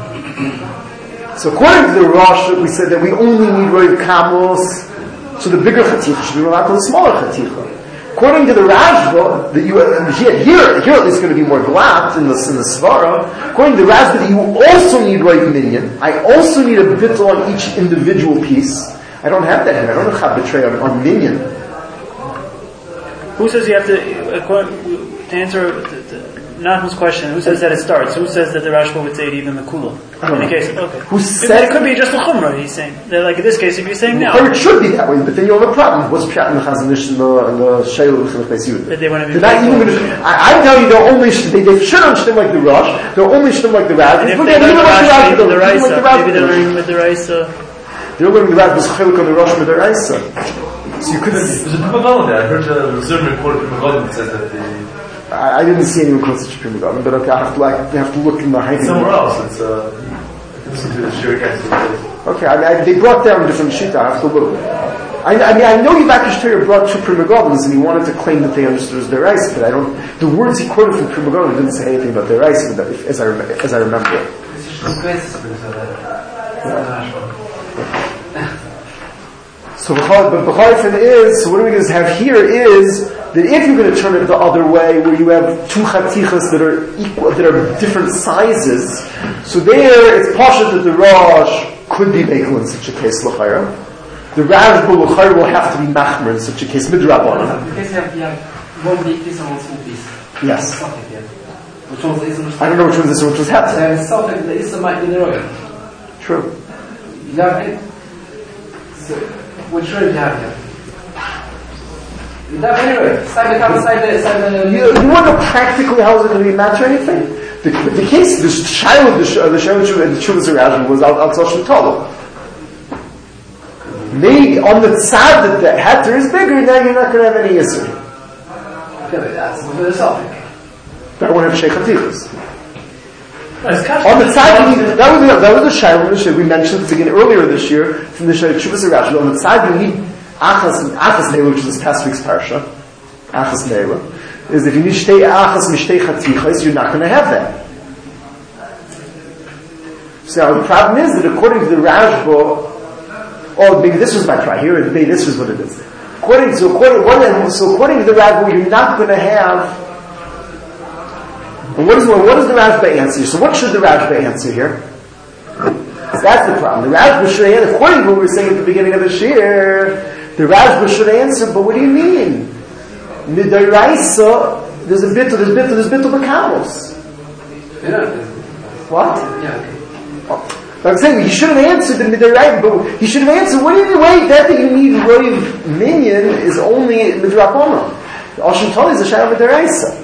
So according to the Rosh, we said that we only need Roiv Kamos, so the bigger chaticha should be related to the smaller chaticha. According to the Rashba, that here at least going to be more glatt in the Svara. According to the Rashba, that you also need Roiv Minyan. I also need a bittul on each individual piece. I don't have that here. I don't have betray on Minyan. Who says you have to answer Nachman's question? Who says that it starts? Who says that the Rashba would say it even the Kula? In the case, okay. Who said it could be just the Chumrah? He's saying like in this case, if you're saying now, it should be that way, but then you have a problem. What's Pshat in the Chazon Ish and the Shoyal of the Chinuch Beis Yehuda? They want to be. They're not even going to. I tell you, they should understand like the Rosh. They'll only understand like the Rav. And if they learn the Rash, maybe the Raisa. Maybe they're learning with the Raisa. They're learning the Rav was Chiluk on the Rosh with the Raisa. So you couldn't. There's a Prima Godim there. I heard the Zerman quote of Prima Godim that says that I didn't see anyone close to Prima Godim, but okay, I have to look in the hiding. somewhere else. It's listen to the Shir against the Okay, they brought down different shita. I have to look. I know Yivakish Torah brought 2 Prima Godims and he wanted to claim that they understood as their rice, but I don't. The words he quoted from Prima Godim didn't say anything about their rice, as I remember it. So B'chayfin is, so what are we going to have here is that if you're going to turn it the other way, where you have 2 chatichas that are equal, that are different sizes, so there it's possible that the Rosh could be makel in such a case l'chayra. The Rashba l'chayra will have to be machmer in such a case midrabanan. In case you have one big piece and one small piece. Yes. Which one's is I don't know which one this one was happening. There is something that is might be the royal. True. You have it. So, which road do you have here? You have any road. You want to know practically how is it going to be match or anything? The case, the Shiloh of the Shiloh and the Chuvas Rashba was outside Shatala. Maybe on the side that the hatter is bigger, now you're not going to have any yisur. Okay, but that's philosophic. But I won't have sheikhatichas. On the side, that was the shayla we mentioned at the beginning earlier this year from the shayla Shuvas Rashi. On the side, you need achas neila, which is this past week's parsha. Achas neila is if you need shtei achas mishtei chatichos, you're not going to have that. So the problem is that according to the Rashba, maybe this was my try here, maybe this is what it is. According to the Rashba, you're not going to have. And what does the Rashba answer? So what should the Rashba answer here? So that's the problem. The Rashba should answer, according to what we were saying at the beginning of the shir, the Rashba should answer, but what do you mean? Midaraisa, there's bittul b'kamos. What? Yeah, okay. I'm saying he should have answered the midaraisa, but he should have answered, what do you mean? That you need roiv minyan is only midrapona. Oshim Toli is a shayla midaraisa.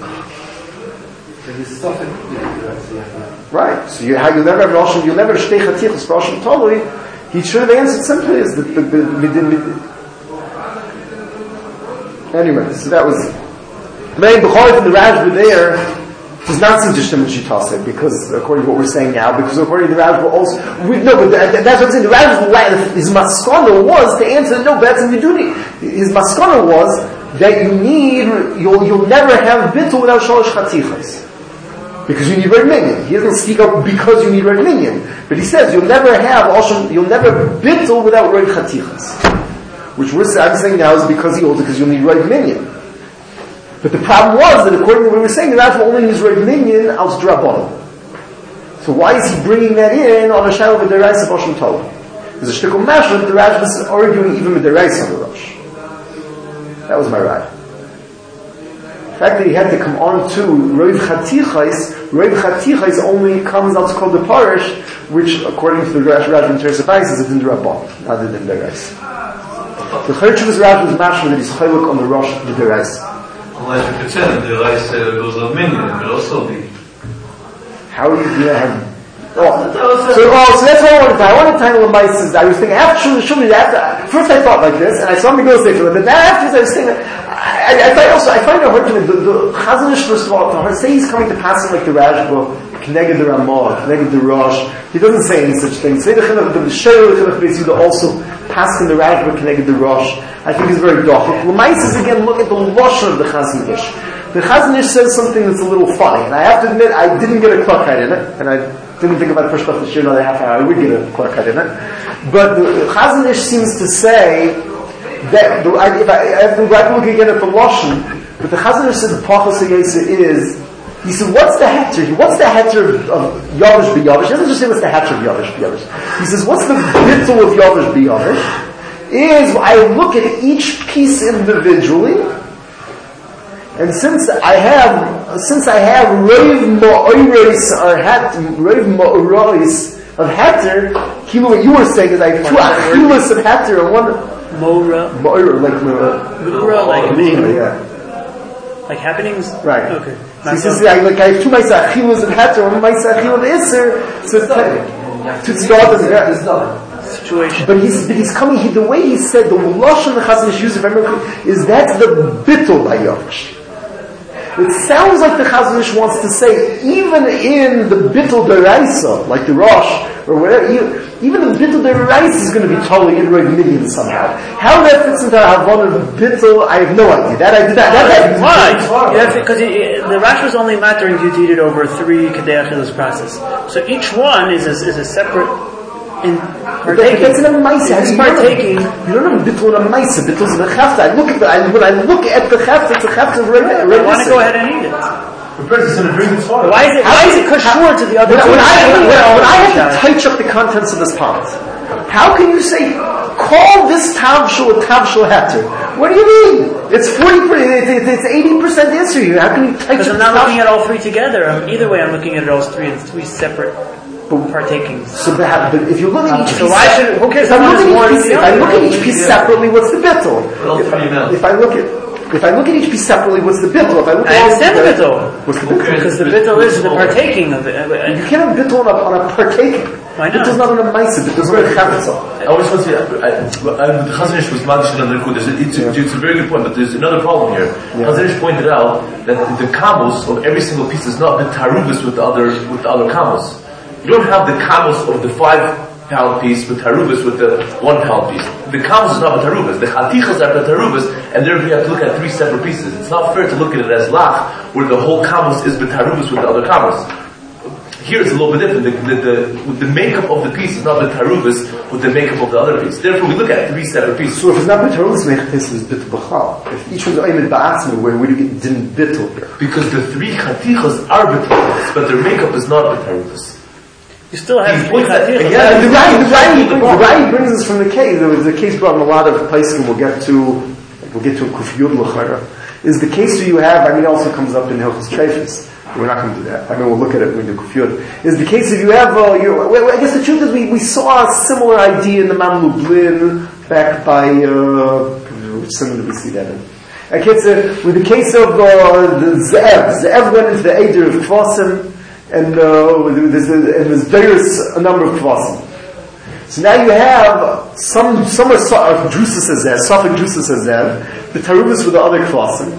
Right. So you'll never have Rosh, you'll never have Shtei Chatichos for Rosh Tolui. He should have answered simply as the anyway, so that was May B'chol from the Rashba there does not seem to Shim and Shitase, because according to what we're saying now, because according to the Rashba also but that's what I'm saying, the Rashba his maskana was to answer no, but that's in the duty. His maskana was that you'll never have bittul without Shalosh Chatichos. Because you need red minion. He doesn't speak up because you need red minion. But he says you'll never bittul without red chatichas. Which I'm saying now is because he holds it because you'll need red minion. But the problem was that according to what we were saying, the Rashba only needs red minion al drabon. So why is he bringing that in on a shayla with the Reis of Oshim Tov? There's a shtickle mashal that the Rashba is arguing even with the Reis on the Rosh. That was my right. The fact that he had to come on to Roiv Chatichais only comes out to call the parish, which according to the Rashba and Teres Abais is a din Rabban, not a din Derais. The Chaychuvas Rashba is mashal that he's chayluk on the Rosh the Derais. Unless you could say that the Derais goes of minion, it could also be. How are you going to have? So that's what I wanted to tell. I wanted to tell you Lemaisis. I was thinking after first I thought like this, and I saw him go say for it, but then afterwards I was thinking. I find it hard to the Chazon Ish first of all to say he's coming to pass him like the Rashba, Kneged the Ramah, Kneged the Rosh. He doesn't say any such thing. Say the Sheil the Chinuch also pass him the Rashba, Kneged the Rosh. I think is very dochik. Lemaisis again, look at the Lashon of the Chazon Ish. The Chazon Ish says something that's a little funny, and I have to admit I didn't get a klakheit in it, and I didn't think about first off the shir another half hour. I would get a klakheit in it, but the Chazon Ish seems to say. That I'm looking again at the Lashon, but the Chazon Ish said the Pachas HaYesa is, he said, what's the heter? What's the heter of Yavish b'Yavish? He doesn't just say what's the heter of Yavish b'Yavish. He says, what's the bittul of Yavish b'Yavish? Is I look at each piece individually, and since I have Reiv Ma'oris or Reiv Ma'oris of heter, what you were saying is I have two achilas of heter and one. Mora, like yeah. Like happenings? Right. Okay. So he says, I have two Maisa Achilas of Heter, one Maisa Achil of Isser, so to start the situation. But he's coming, the way he said, the Lashon the Chazon Ish uses, is that's the bittul Ayavish. It sounds like the Chazon Ish wants to say, even in the bittul deraisa, like the Rosh, or whatever, even the bittul deraisa is going to be totally in Roiv Minyan somehow. How that fits into Havon of the bittul, I have no idea. Why? Because the Rash was only mattering you did it over 3 Kedei Achilas process. So each one is a separate in partaking. That's in a Maisa. It's partaking. You don't have bittul in a Maisa. Bittul is in a Chafta. When I look at the Chafta, it's a Chafta of Red. I want to go ahead and eat it. Why is it kashur to the other? When I have to touch up the contents of this pot, how can you say call this tavshul a tavshul heter? What do you mean? It's 40%. It's 80% answer here. How can you touch up? Because I'm not looking at all 3 together. Either way, I'm looking at it all 3 in 3 separate partakings. So but if you look at each piece, so why should? Who cares? If I look at each piece separately, what's the bittul? If I look at each piece separately, what's the bittul? If I look at I understand the bittul. What's the bittul? Because the bittul is the partaking of it. You can't have bittul on a partaking. Why not? Bittel's not on a Maisa, Bittel's on a Chavetza. I was going to say, the Chazon Ish was Madish on the Likud. It's a very good point, but there's another problem here. Chazon Ish pointed out that the kamos of every single piece is not the tarubas with the other kamos. You don't have the kamos of the 5-pound piece with tarubas with the 1-pound piece. The kamos is not the tarubas. The chatichas are the tarubas, and therefore you have to look at 3 separate pieces. It's not fair to look at it as lach, where the whole kamos is the tarubas with the other kamos. Here it's a little bit different. The makeup of the piece is not the tarubas with the makeup of the other piece. Therefore, we look at 3 separate pieces. So if it's not the tarubas, mechatis is bit b'chal. If each one's oimed ba'atzma, where do you get din bittul here? Because the 3 chatichas are bittul, but their makeup is not the tarubas. You still have three chatichas. Yeah, the Rai brings us from the case. There was a case brought in a lot of places, and we'll get to in Kuf Yud L'chara. Is the case where you have, also comes up in Hilchos Treifus. We're not going to do that. We'll look at it when we do Kuf Yud. Is the case if you have, I guess the truth is we saw a similar idea in the Mam Lublin back by, which symbol did we see that in? With the case of the Ze'ev. Ze'ev went into the Eder of Kvasim, and there's various a number of Kvasim. So now you have some are Drusus Azev, Safek Drusus Azev, the Tarubas with the other Kvasim.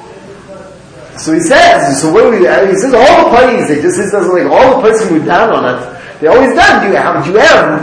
So he says, all the parties, all the places who are down on it, they're always down. You have 2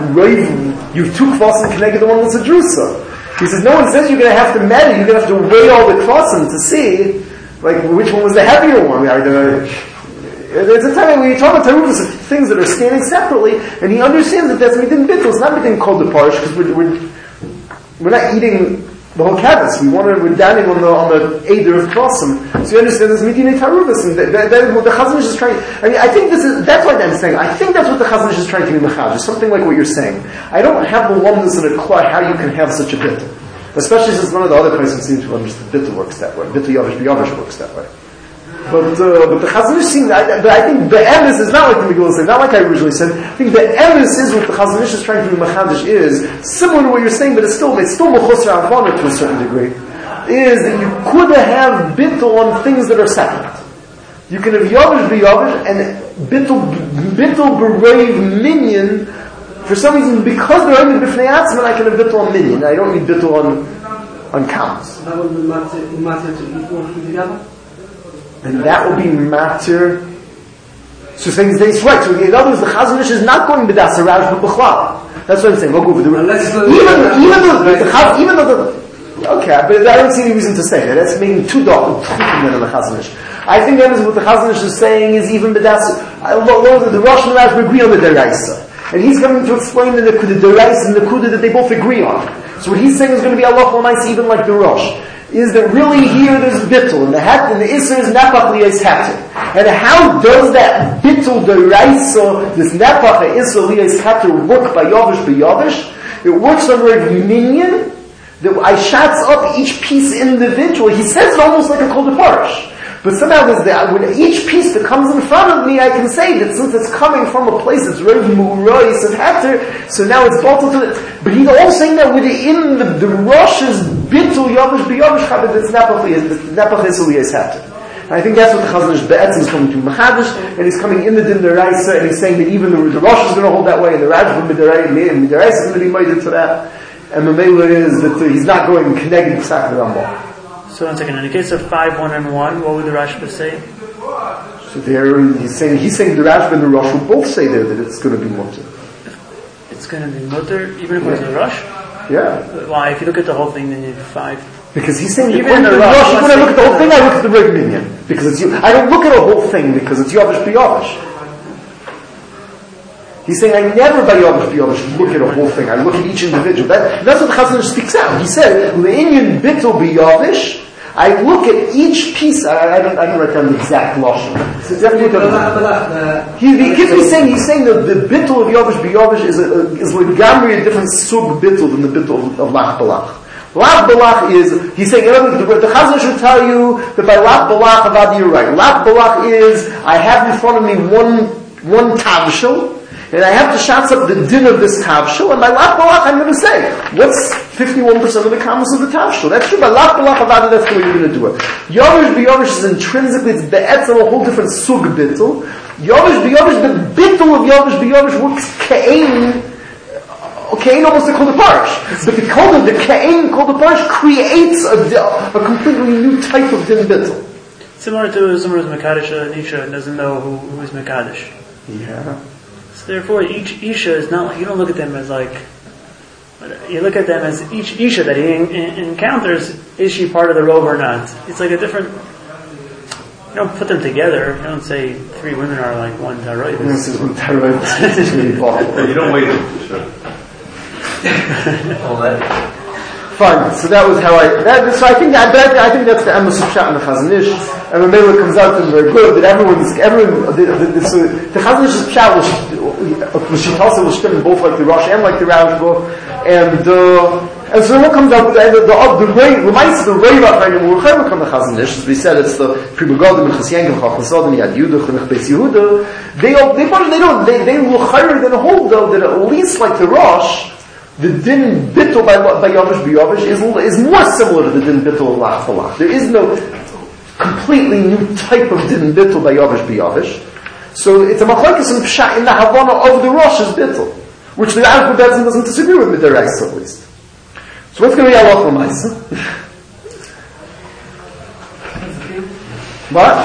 Kvasim connected to the one that's a Drusa. He says, no one says you're going to have to measure, you're going to have to weigh all the Kvasim to see, which one was the heavier one. There's a time when you talk about Tarubas of things that are standing separately, and he understands that that's Midin Bittul. It's not Midin called the Parish, because we're not eating the whole Kabbos. We're dining on the Eder of Kvasim. So you understand there's Midin Tarubas, and what the Chazon Ish is trying, I think that's what I'm saying. I think that's what the Chazon Ish is trying to be mechaj, something like what you're saying. I don't have the oneness in a klai how you can have such a Bittul. Especially since none of the other places seem to understand Bittul works that way. Bittul Yavish B'Yavish works that way. But the Chazon Ish seems, but I think the emes is not like the Megillah said, not like I originally said. I think the emes is what the Chazon Ish is trying to be machadish is similar to what you're saying, but it's still mechosra avana to a certain degree. Is that you could have bittul on things that are separate. You can have yavish b'yavish and bittul b'reiv minyan. For some reason, because they're only b'fnei atzman, I can have bittul on minyan. I don't need bittul on counts. That would be matter to eat one food together. And that will be matter. So things they right. So in other words, the Chazon Ish is not going to das Raj but b'chlal. That's what I'm saying. We'll go for the even though okay, but I don't see any reason to say that. That's making two dogs in the Chazon Ish. I think that is what the Chazon Ish is saying is even b'das. The Rosh and Raj agree on the deraisa, and he's coming to explain the deraisa and the kuda that they both agree on. So what he's saying is going to be Allah L'maisa even like the Rosh. Is that really here there's bittul, and the Isser is napach liyais hatter. And how does that bittul deraisa, this napach Isser liyais hatter work by Yavish? It works under a minyan, that I shats up each piece individually. He says it almost like a kol deparish. But somehow when each piece that comes in front of me, I can say that since it's coming from a place that's very mu'rois and hatter, so now it's bottled to it. But he's also saying that within the Rosh's bittul yavish b'yavish chabad, it's napach is hatter. And I think that's what the Chazon Ish Be'etzim is coming to Machadish, and he's coming in the Din Deraisa, and he's saying that even the Rosh is going to hold that way, and the Raj and Midaraisa is going to be made to that, and the Mamela is that he's not going connecting Psak the Rambam. So 1 second, in the case of 5, 1, and 1, what would the Rashba say? So there, he's saying the Rashba and the Rosh will both say there that it's going to be mutter. It's going to be mutter, even if it's a Rosh? Yeah. Why? If you look at the whole thing, then you have 5. Because he's saying, even in the Rosh, when I look at the whole thing, I look at the Red Minyan. Because it's you. I don't look at a whole thing because it's Yavish B'Yavish. He's saying, I never by Yavish B'Yavish look at a whole thing. I look at each individual. That's what the Chazon Ish speaks out. He said, L'inyan bittul B'Yavish, I look at each piece. I don't write down the exact lashon. He's saying that the bittul of Yavish B'Yavish is like gamri a different sub bittul than the bittul of Lach Balach. Lach Balach is, he's saying, the Chazon should tell you that by Lach Balach, Avad, you're right. Lach Balach is, I have in front of me one tavshel, and I have to shots up the din of this tavshil, and by lach balach I'm going to say, what's 51% of the kamas of the tavshil? That's true, by lach balach avada, that's the way you're going to do it. Yovish b'yovish is intrinsically, it's be'etzem, a whole different sug bittul. Yovish b'yovish, the bittul of yovish b'yovish works ka'ein almost a kol parish. But the ka'ein kol parish creates a completely new type of din bittul. Similar to someone who's Mekadosh Isha doesn't know who is Mekadosh. Yeah. So therefore, each Isha is not like, you don't look at them as like, you look at them as each Isha that he encounters, is she part of the robe or not? It's like a different, you don't put them together, you don't say 3 women are like one taroid. You don't wait for sure. All that. Fine. So that was how I think that's the emes of Pshat and the Chazon Ish. And when Mela comes out to them very good, that everyone, the Chazon Ish's Pshat was Shitasa was stimmen both like the Rosh and like the Rashba, and so what comes out the reminds the Reva from the Chazon Ish, as we said, it's the Pri Megadim and Chasyankim Chachasodim Yad Yudah Chunach Beis Yehuda. They l'chayr than a hold though that at least like the Rosh, the din bittul by Yovish b'Yovish is more similar to the din bittul of Lach Falach. There is no completely new type of din bittul by Yovish b'Yovish. So it's a machlokes in Pshat in the Havana of the Rosh's bittul, which the Alpha Betzin doesn't disagree with Midaraisa at least. So what's going to be Halach L'Maisa? What?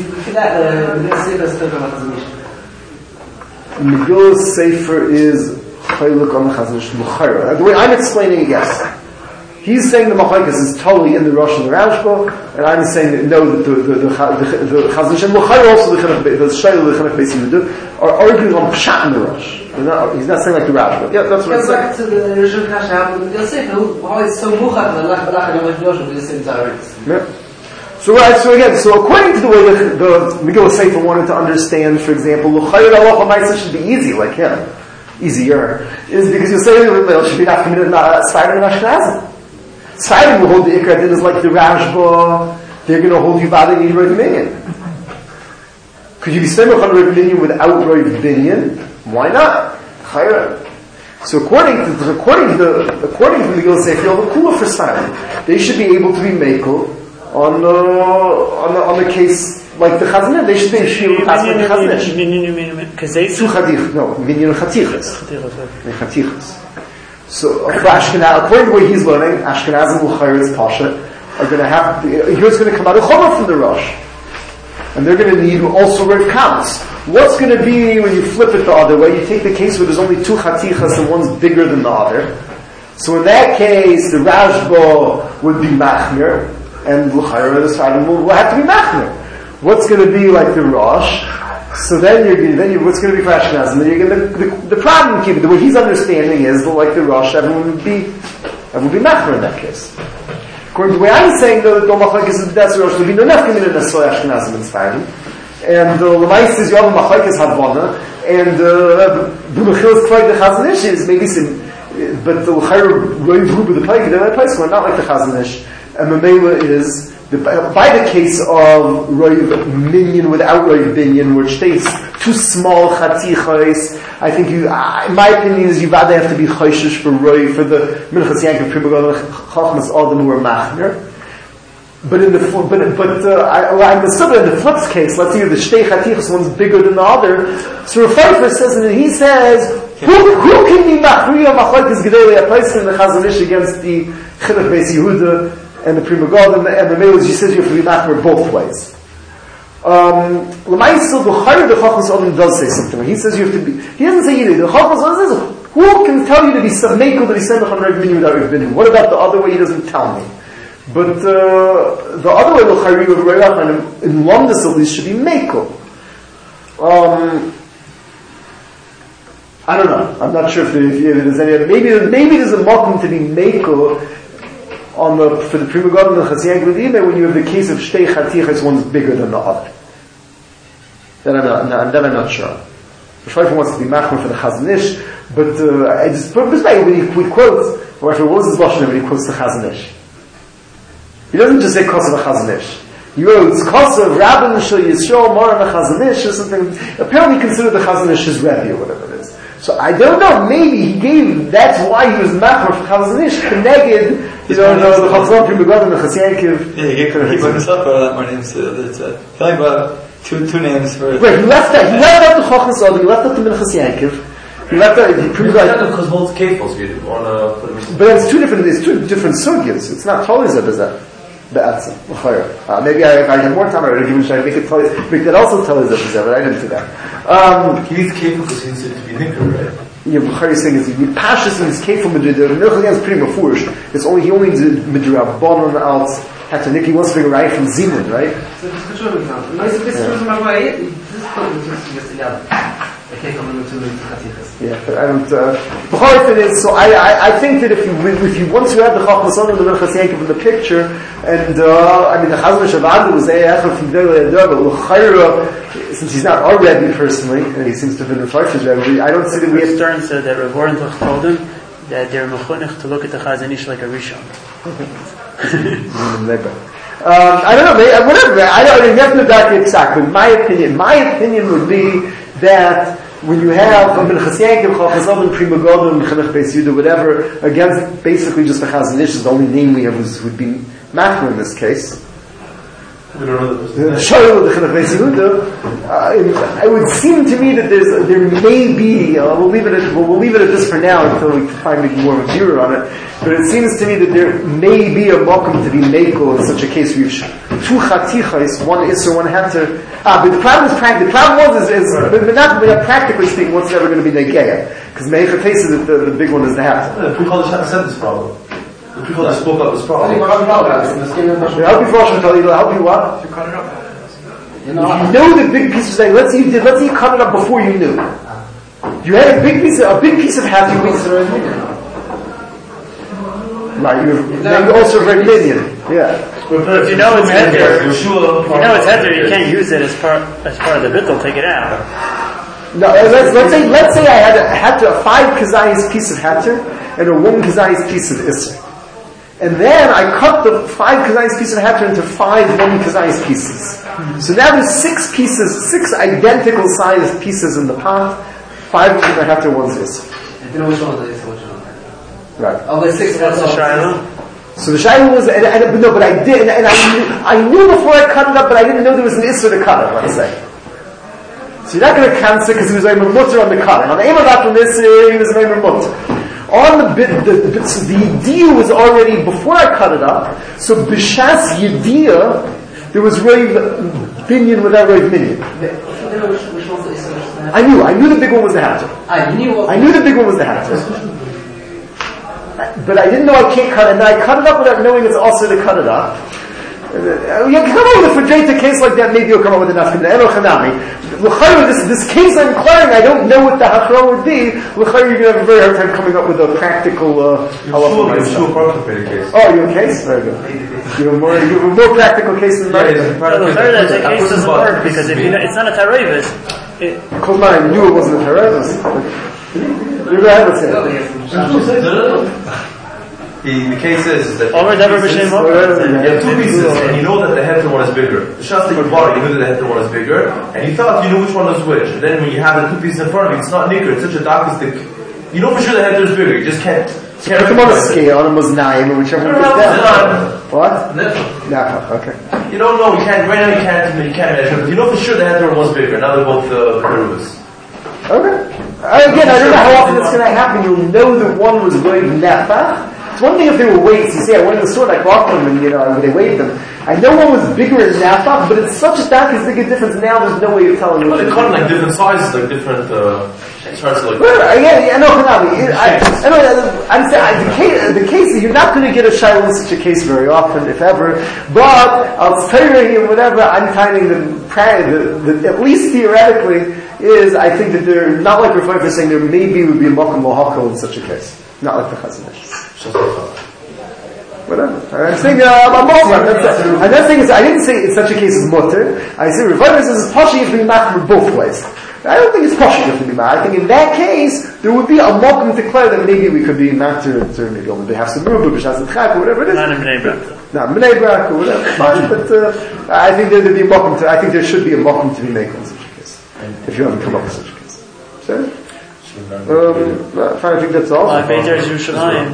Megillah Sefer is Chayluk on the Chazon Ish L'chayra. The way I'm explaining it, yes. He's saying the Machlokes is totally in the Rosh and the Rashba, and I'm saying that no, that the Chazon Ish and L'chayra also the Shayla, the Chanech Beis Yehuda, are arguing on Pshat in the Rosh. He's not saying like the Rashba. Yeah, that's what I'm saying. Back to the Rishon Kasha, you'll say, why it's so muchat and Lach Balach and Yovish b'Yovish with the same targets. Yeah. So according to the way the Megillah Sefer wanted to understand, for example, L'chayra Halacha Ma'aseh should be easy, like him. Easier is because you say that should be not committed Sfardim and Ashkenazim. Sfardim will hold the Ikra din is like the Rashba. They're going to hold you Vada and Roiv Binyan. Could you be Semach on Roiv Binyan without Roiv Binyan? Why not? Chayra. So according to the Megillah Sefer, the Kula for Sfardim, they should be able to be Mekel on the case. Like the Chazon Ish, they should be Shir Pass like the Chazon Ish. Two Chadich, no, Minyan Chatichas. So for Ashkenaz, according to the way he's learning, Ashkenaz and L'chayr Pasha are going to have, here's going to come out a Chomer from the Rosh. And they're going to need also Rav Kamas. What's going to be when you flip it the other way? You take the case where there's only 2 Chatichas and one's bigger than the other. So in that case, the Rashba would be Machmir, and L'chayr the Sfardim will have to be Machmir. What's going to be like the Rosh? So then what's going to be for Ashkenaz? And then you're going to, the problem, the way he's understanding is that like the Rosh, everyone would be Machmer in that case. According to the way I'm saying, though, the Machlokes is that's the Rosh, there'll be no nefkim in Nesoi Ashkenazim and Sfardim. And the Lamais is you have a Machlokes Havana, and the Mechil's Tvaik the Chazon Ish is maybe some, but the L'chayr Roiv Ruba the Paik, they're place one, not like the Chazon Ish. And Mamela is, by the case of Roiv Minyan without Roiv Binyan, which states 2 small Chatichos, I think in my opinion is you rather have to be Choshish for Roiv, for the Minchas Yankiv Pri Megadim Chachmas Adam who are Machner. But I'm assuming in the flip's case, let's say the Shtei Chatichos, one's bigger than the other. So Rav Pfeiffer says, and he says, who can be Machriya Machlokes Gedolei a person in the Chazon Ish against the Chinuch Beis Yehuda and the Pri Megadim and the Melos? He says you have to be Machmer both ways. L'maisel B'chayr the Chachmas Adam does say something. He says you have to be. He doesn't say either. The Chachmas Adam says, who can tell you to be Mekel to be Semach on Rav Binyan without Rav Binyan? What about the other way? He doesn't tell me. But the other way, L'chayr of Rav in Lomdus at least should be Mekel. I don't know. I'm not sure if there's any. Maybe there's a mokum to be Mekel for the Pri Megadim and Chasyank L'Dime when you have the case of Shtei Chatichas, one's bigger than the other. Then I'm not sure. The Shreifah wants to be Machmer for the Chazon Ish, but I just put this way when he quotes, what was his Lashon when he quotes the Chazon Ish? He doesn't just say Kosav Chazon Ish. He wrote Kosav Rabban Shal Yisrael Moran Chazon Ish or something. Apparently considered the Chazon Ish his Rebbe or whatever it is. So I don't know, maybe he gave, that's why he was machmer for Chazanish, connected, the Chatzon Pri Megadim, the Chasyankiv. Yeah, he gave himself a lot more names to telling about two names for... Right, he left out the Chochmas Odom, he left out the Minchas Yankiv, he left out, he proved like... Because both kefos But it's two different sugyas, it's not totally Zebazah. Maybe if I had more time, I would have given Shai, we could also tell us that, but I didn't do that. He needs kefil because he needs it to be nicker, right? Yeah, Bukhari is saying is he pashas in his kefil midri. The Milchel is pretty mafurish. He only did midri abonon out. Had to nick. He wants to bring a right from Zimun, right? Yeah, but I don't. B'chol is so. I think that if you once you have the Chachmas Odom and the Minchas Yankiv in the picture, and I mean the Chazon Shavadu was Echad from Gdei Le'adar, but L'chayra, since he's not our Rebbe personally, and he seems to have been referred to as Rebbe, I don't see that we have. Stern said that Rav Orenbuch told him that they're mechonech to look at the Chazanish like a Rishon. I don't know, whatever. I don't. You have to know exactly. My opinion would be that when you have a Minchas Yankiv, Chachmas Odom, Pri Megadim, Chanech Beis Yehuda, whatever, against basically just the Chazanish is the only name we have would be Machmer in this case. We don't know the Shoyl, the Chanech Beis Yehuda. It would seem to me that there may be. We'll leave it at this for now until we find more of a viewer on it. But it seems to me that there may be a mokum to be mekel in such a case where you have two chatichas, one isser, one heter. But the problem is practical. The problem but not practically speaking, what's never going to be negeya? Because Me'echa faces that the big one is the heter. The Pre-Chodesh said this problem. The Pre-Chodesh spoke up this problem. Help you help you what? If you cut it up. You know the big piece of saying, let's say you cut it up before you knew. You had a big piece of heter. Right, you also very minion. Yeah. If you know it's heter, you can't use it as part of the bittul. Take it out. No, let's say I had a 5 kazayis piece of heter and a 1 kazayis piece of isser, and then I cut the 5 kazayis piece of heter into 5 1 kazayis pieces. So now there's 6 pieces, 6 identical sized pieces in the pot. 5 of them are heter, 1's isser. I don't know which one it is. Right. Oh, the 6 What's the Shiloh? So the Shiloh was, but I did, and I knew before I cut it up, but I didn't know there was an Isser to cut it, let's say. So you're not going to cancel because he was a mutter on the cutting. On the aim of that from Isser, he was a mutter. On the Yediyah was already, before I cut it up, so B'shas Yediyah, there was Rav Binyan without Rav Minyan. I knew the big one was the Hatter. I knew the big one was the Hatter. But I didn't know I can't cut it, and I cut it up without knowing it's also to cut it up. You come up with a Fajeta case like that, maybe you'll come up with enough. This case I'm inquiring, I don't know what the Hachra would be. You're going to have a very hard time coming up with a practical case. Oh, your case? Very good. You have a more practical case than mine. The case doesn't work because it's not a Tarevis. Because I knew it wasn't a Tarevis. You're going to have it. The case is that you have 2 pieces and you know that the heter one is bigger. The Shastik or body, you knew that the heter one is bigger, and you thought you knew which one was which. And then when you have the 2 pieces in front of you, it's not nicker, it's such a dark stick. You know for sure the heter is bigger, you just can't. Put them on a scale, on a Musnaim, or whichever one is down. What? No, okay. You don't know, you can't measure, but you know for sure the heter was bigger, now they're both Perus. Okay. Again, I don't know how often it's going to happen. You'll know that one was weighed nefach. It's one thing if they were weights. You say, I went to the store and I bought them, and they weighed them. I know one was bigger in nefach, but it's such a big difference. Now there's no way of telling you. Well, they cut like different sizes, like different charts, like. The case is you're not going to get a shiloh in such a case very often, if ever. But I'll tell you whatever. I'm finding that at least theoretically. I think that they're not like Rav for saying there maybe would be a mokum lohakol in such a case, not like the Chazanish. Whatever. I'm saying I'm not saying I didn't say in such a case is mutter. I say Rav says it's poshing if we machmer both ways. I don't think it's poshing if we machmer. I think in that case there would be a mokum to declare that maybe we could be matter to maybe only have some ruba, b'shas chak, or whatever it is. Not in Bnei Brak. Not Bnei Brak or whatever. Fine, but I think there would be a mokum. I think there should be a mokum to be made. If you haven't come up with such a case. Fine, I think that's all. Beitar Yerushalayim.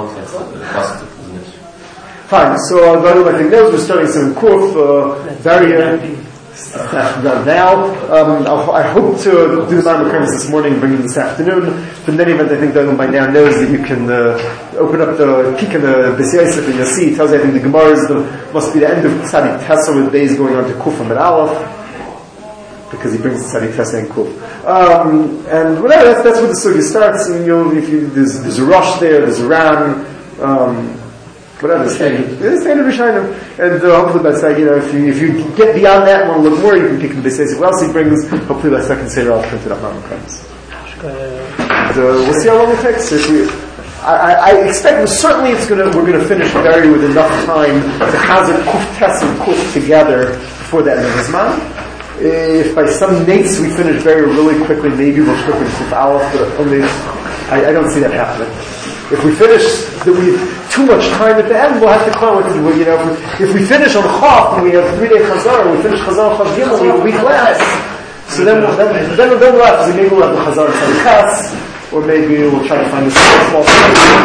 Fine, so by the way, I think we're starting some Kuf, very now. I hope to do the Ma'amar Kermes this morning and bring it this afternoon. But in any event, I think that everyone by now knows that you can open up the peek in the Beis Yosef and you'll see, it tells you, I think the Gemara must be the end of Tzadik Tessa with days going on to Kuf and Aleph, because he brings Tzadik Tessa and Kuf. And whatever, that's where the Sugya starts, and there's a rush there, there's a ram, whatever, the standard Rishonim. And hopefully by saying, if you get beyond that and want to look more, you can pick the Beis Yosef. What else he brings, hopefully by second Seder I'll print it up Ma'amar Kermes. We'll see how long it takes. I expect certainly we're going to finish very with enough time to hazard Kuf Tes and Kuf together before the end of Zman. If by some nates we finish really quickly, maybe we'll flip into Kuf Aleph, but only I don't see that happening. If we finish that we have too much time at the end, we'll have to call it. If we finish on Chav and we have 3-day Chazar, we finish Chazar Chav Gimel, we have a week less. So then we'll have to maybe we'll have the Chazar Tzadikas, or maybe we'll try to find a small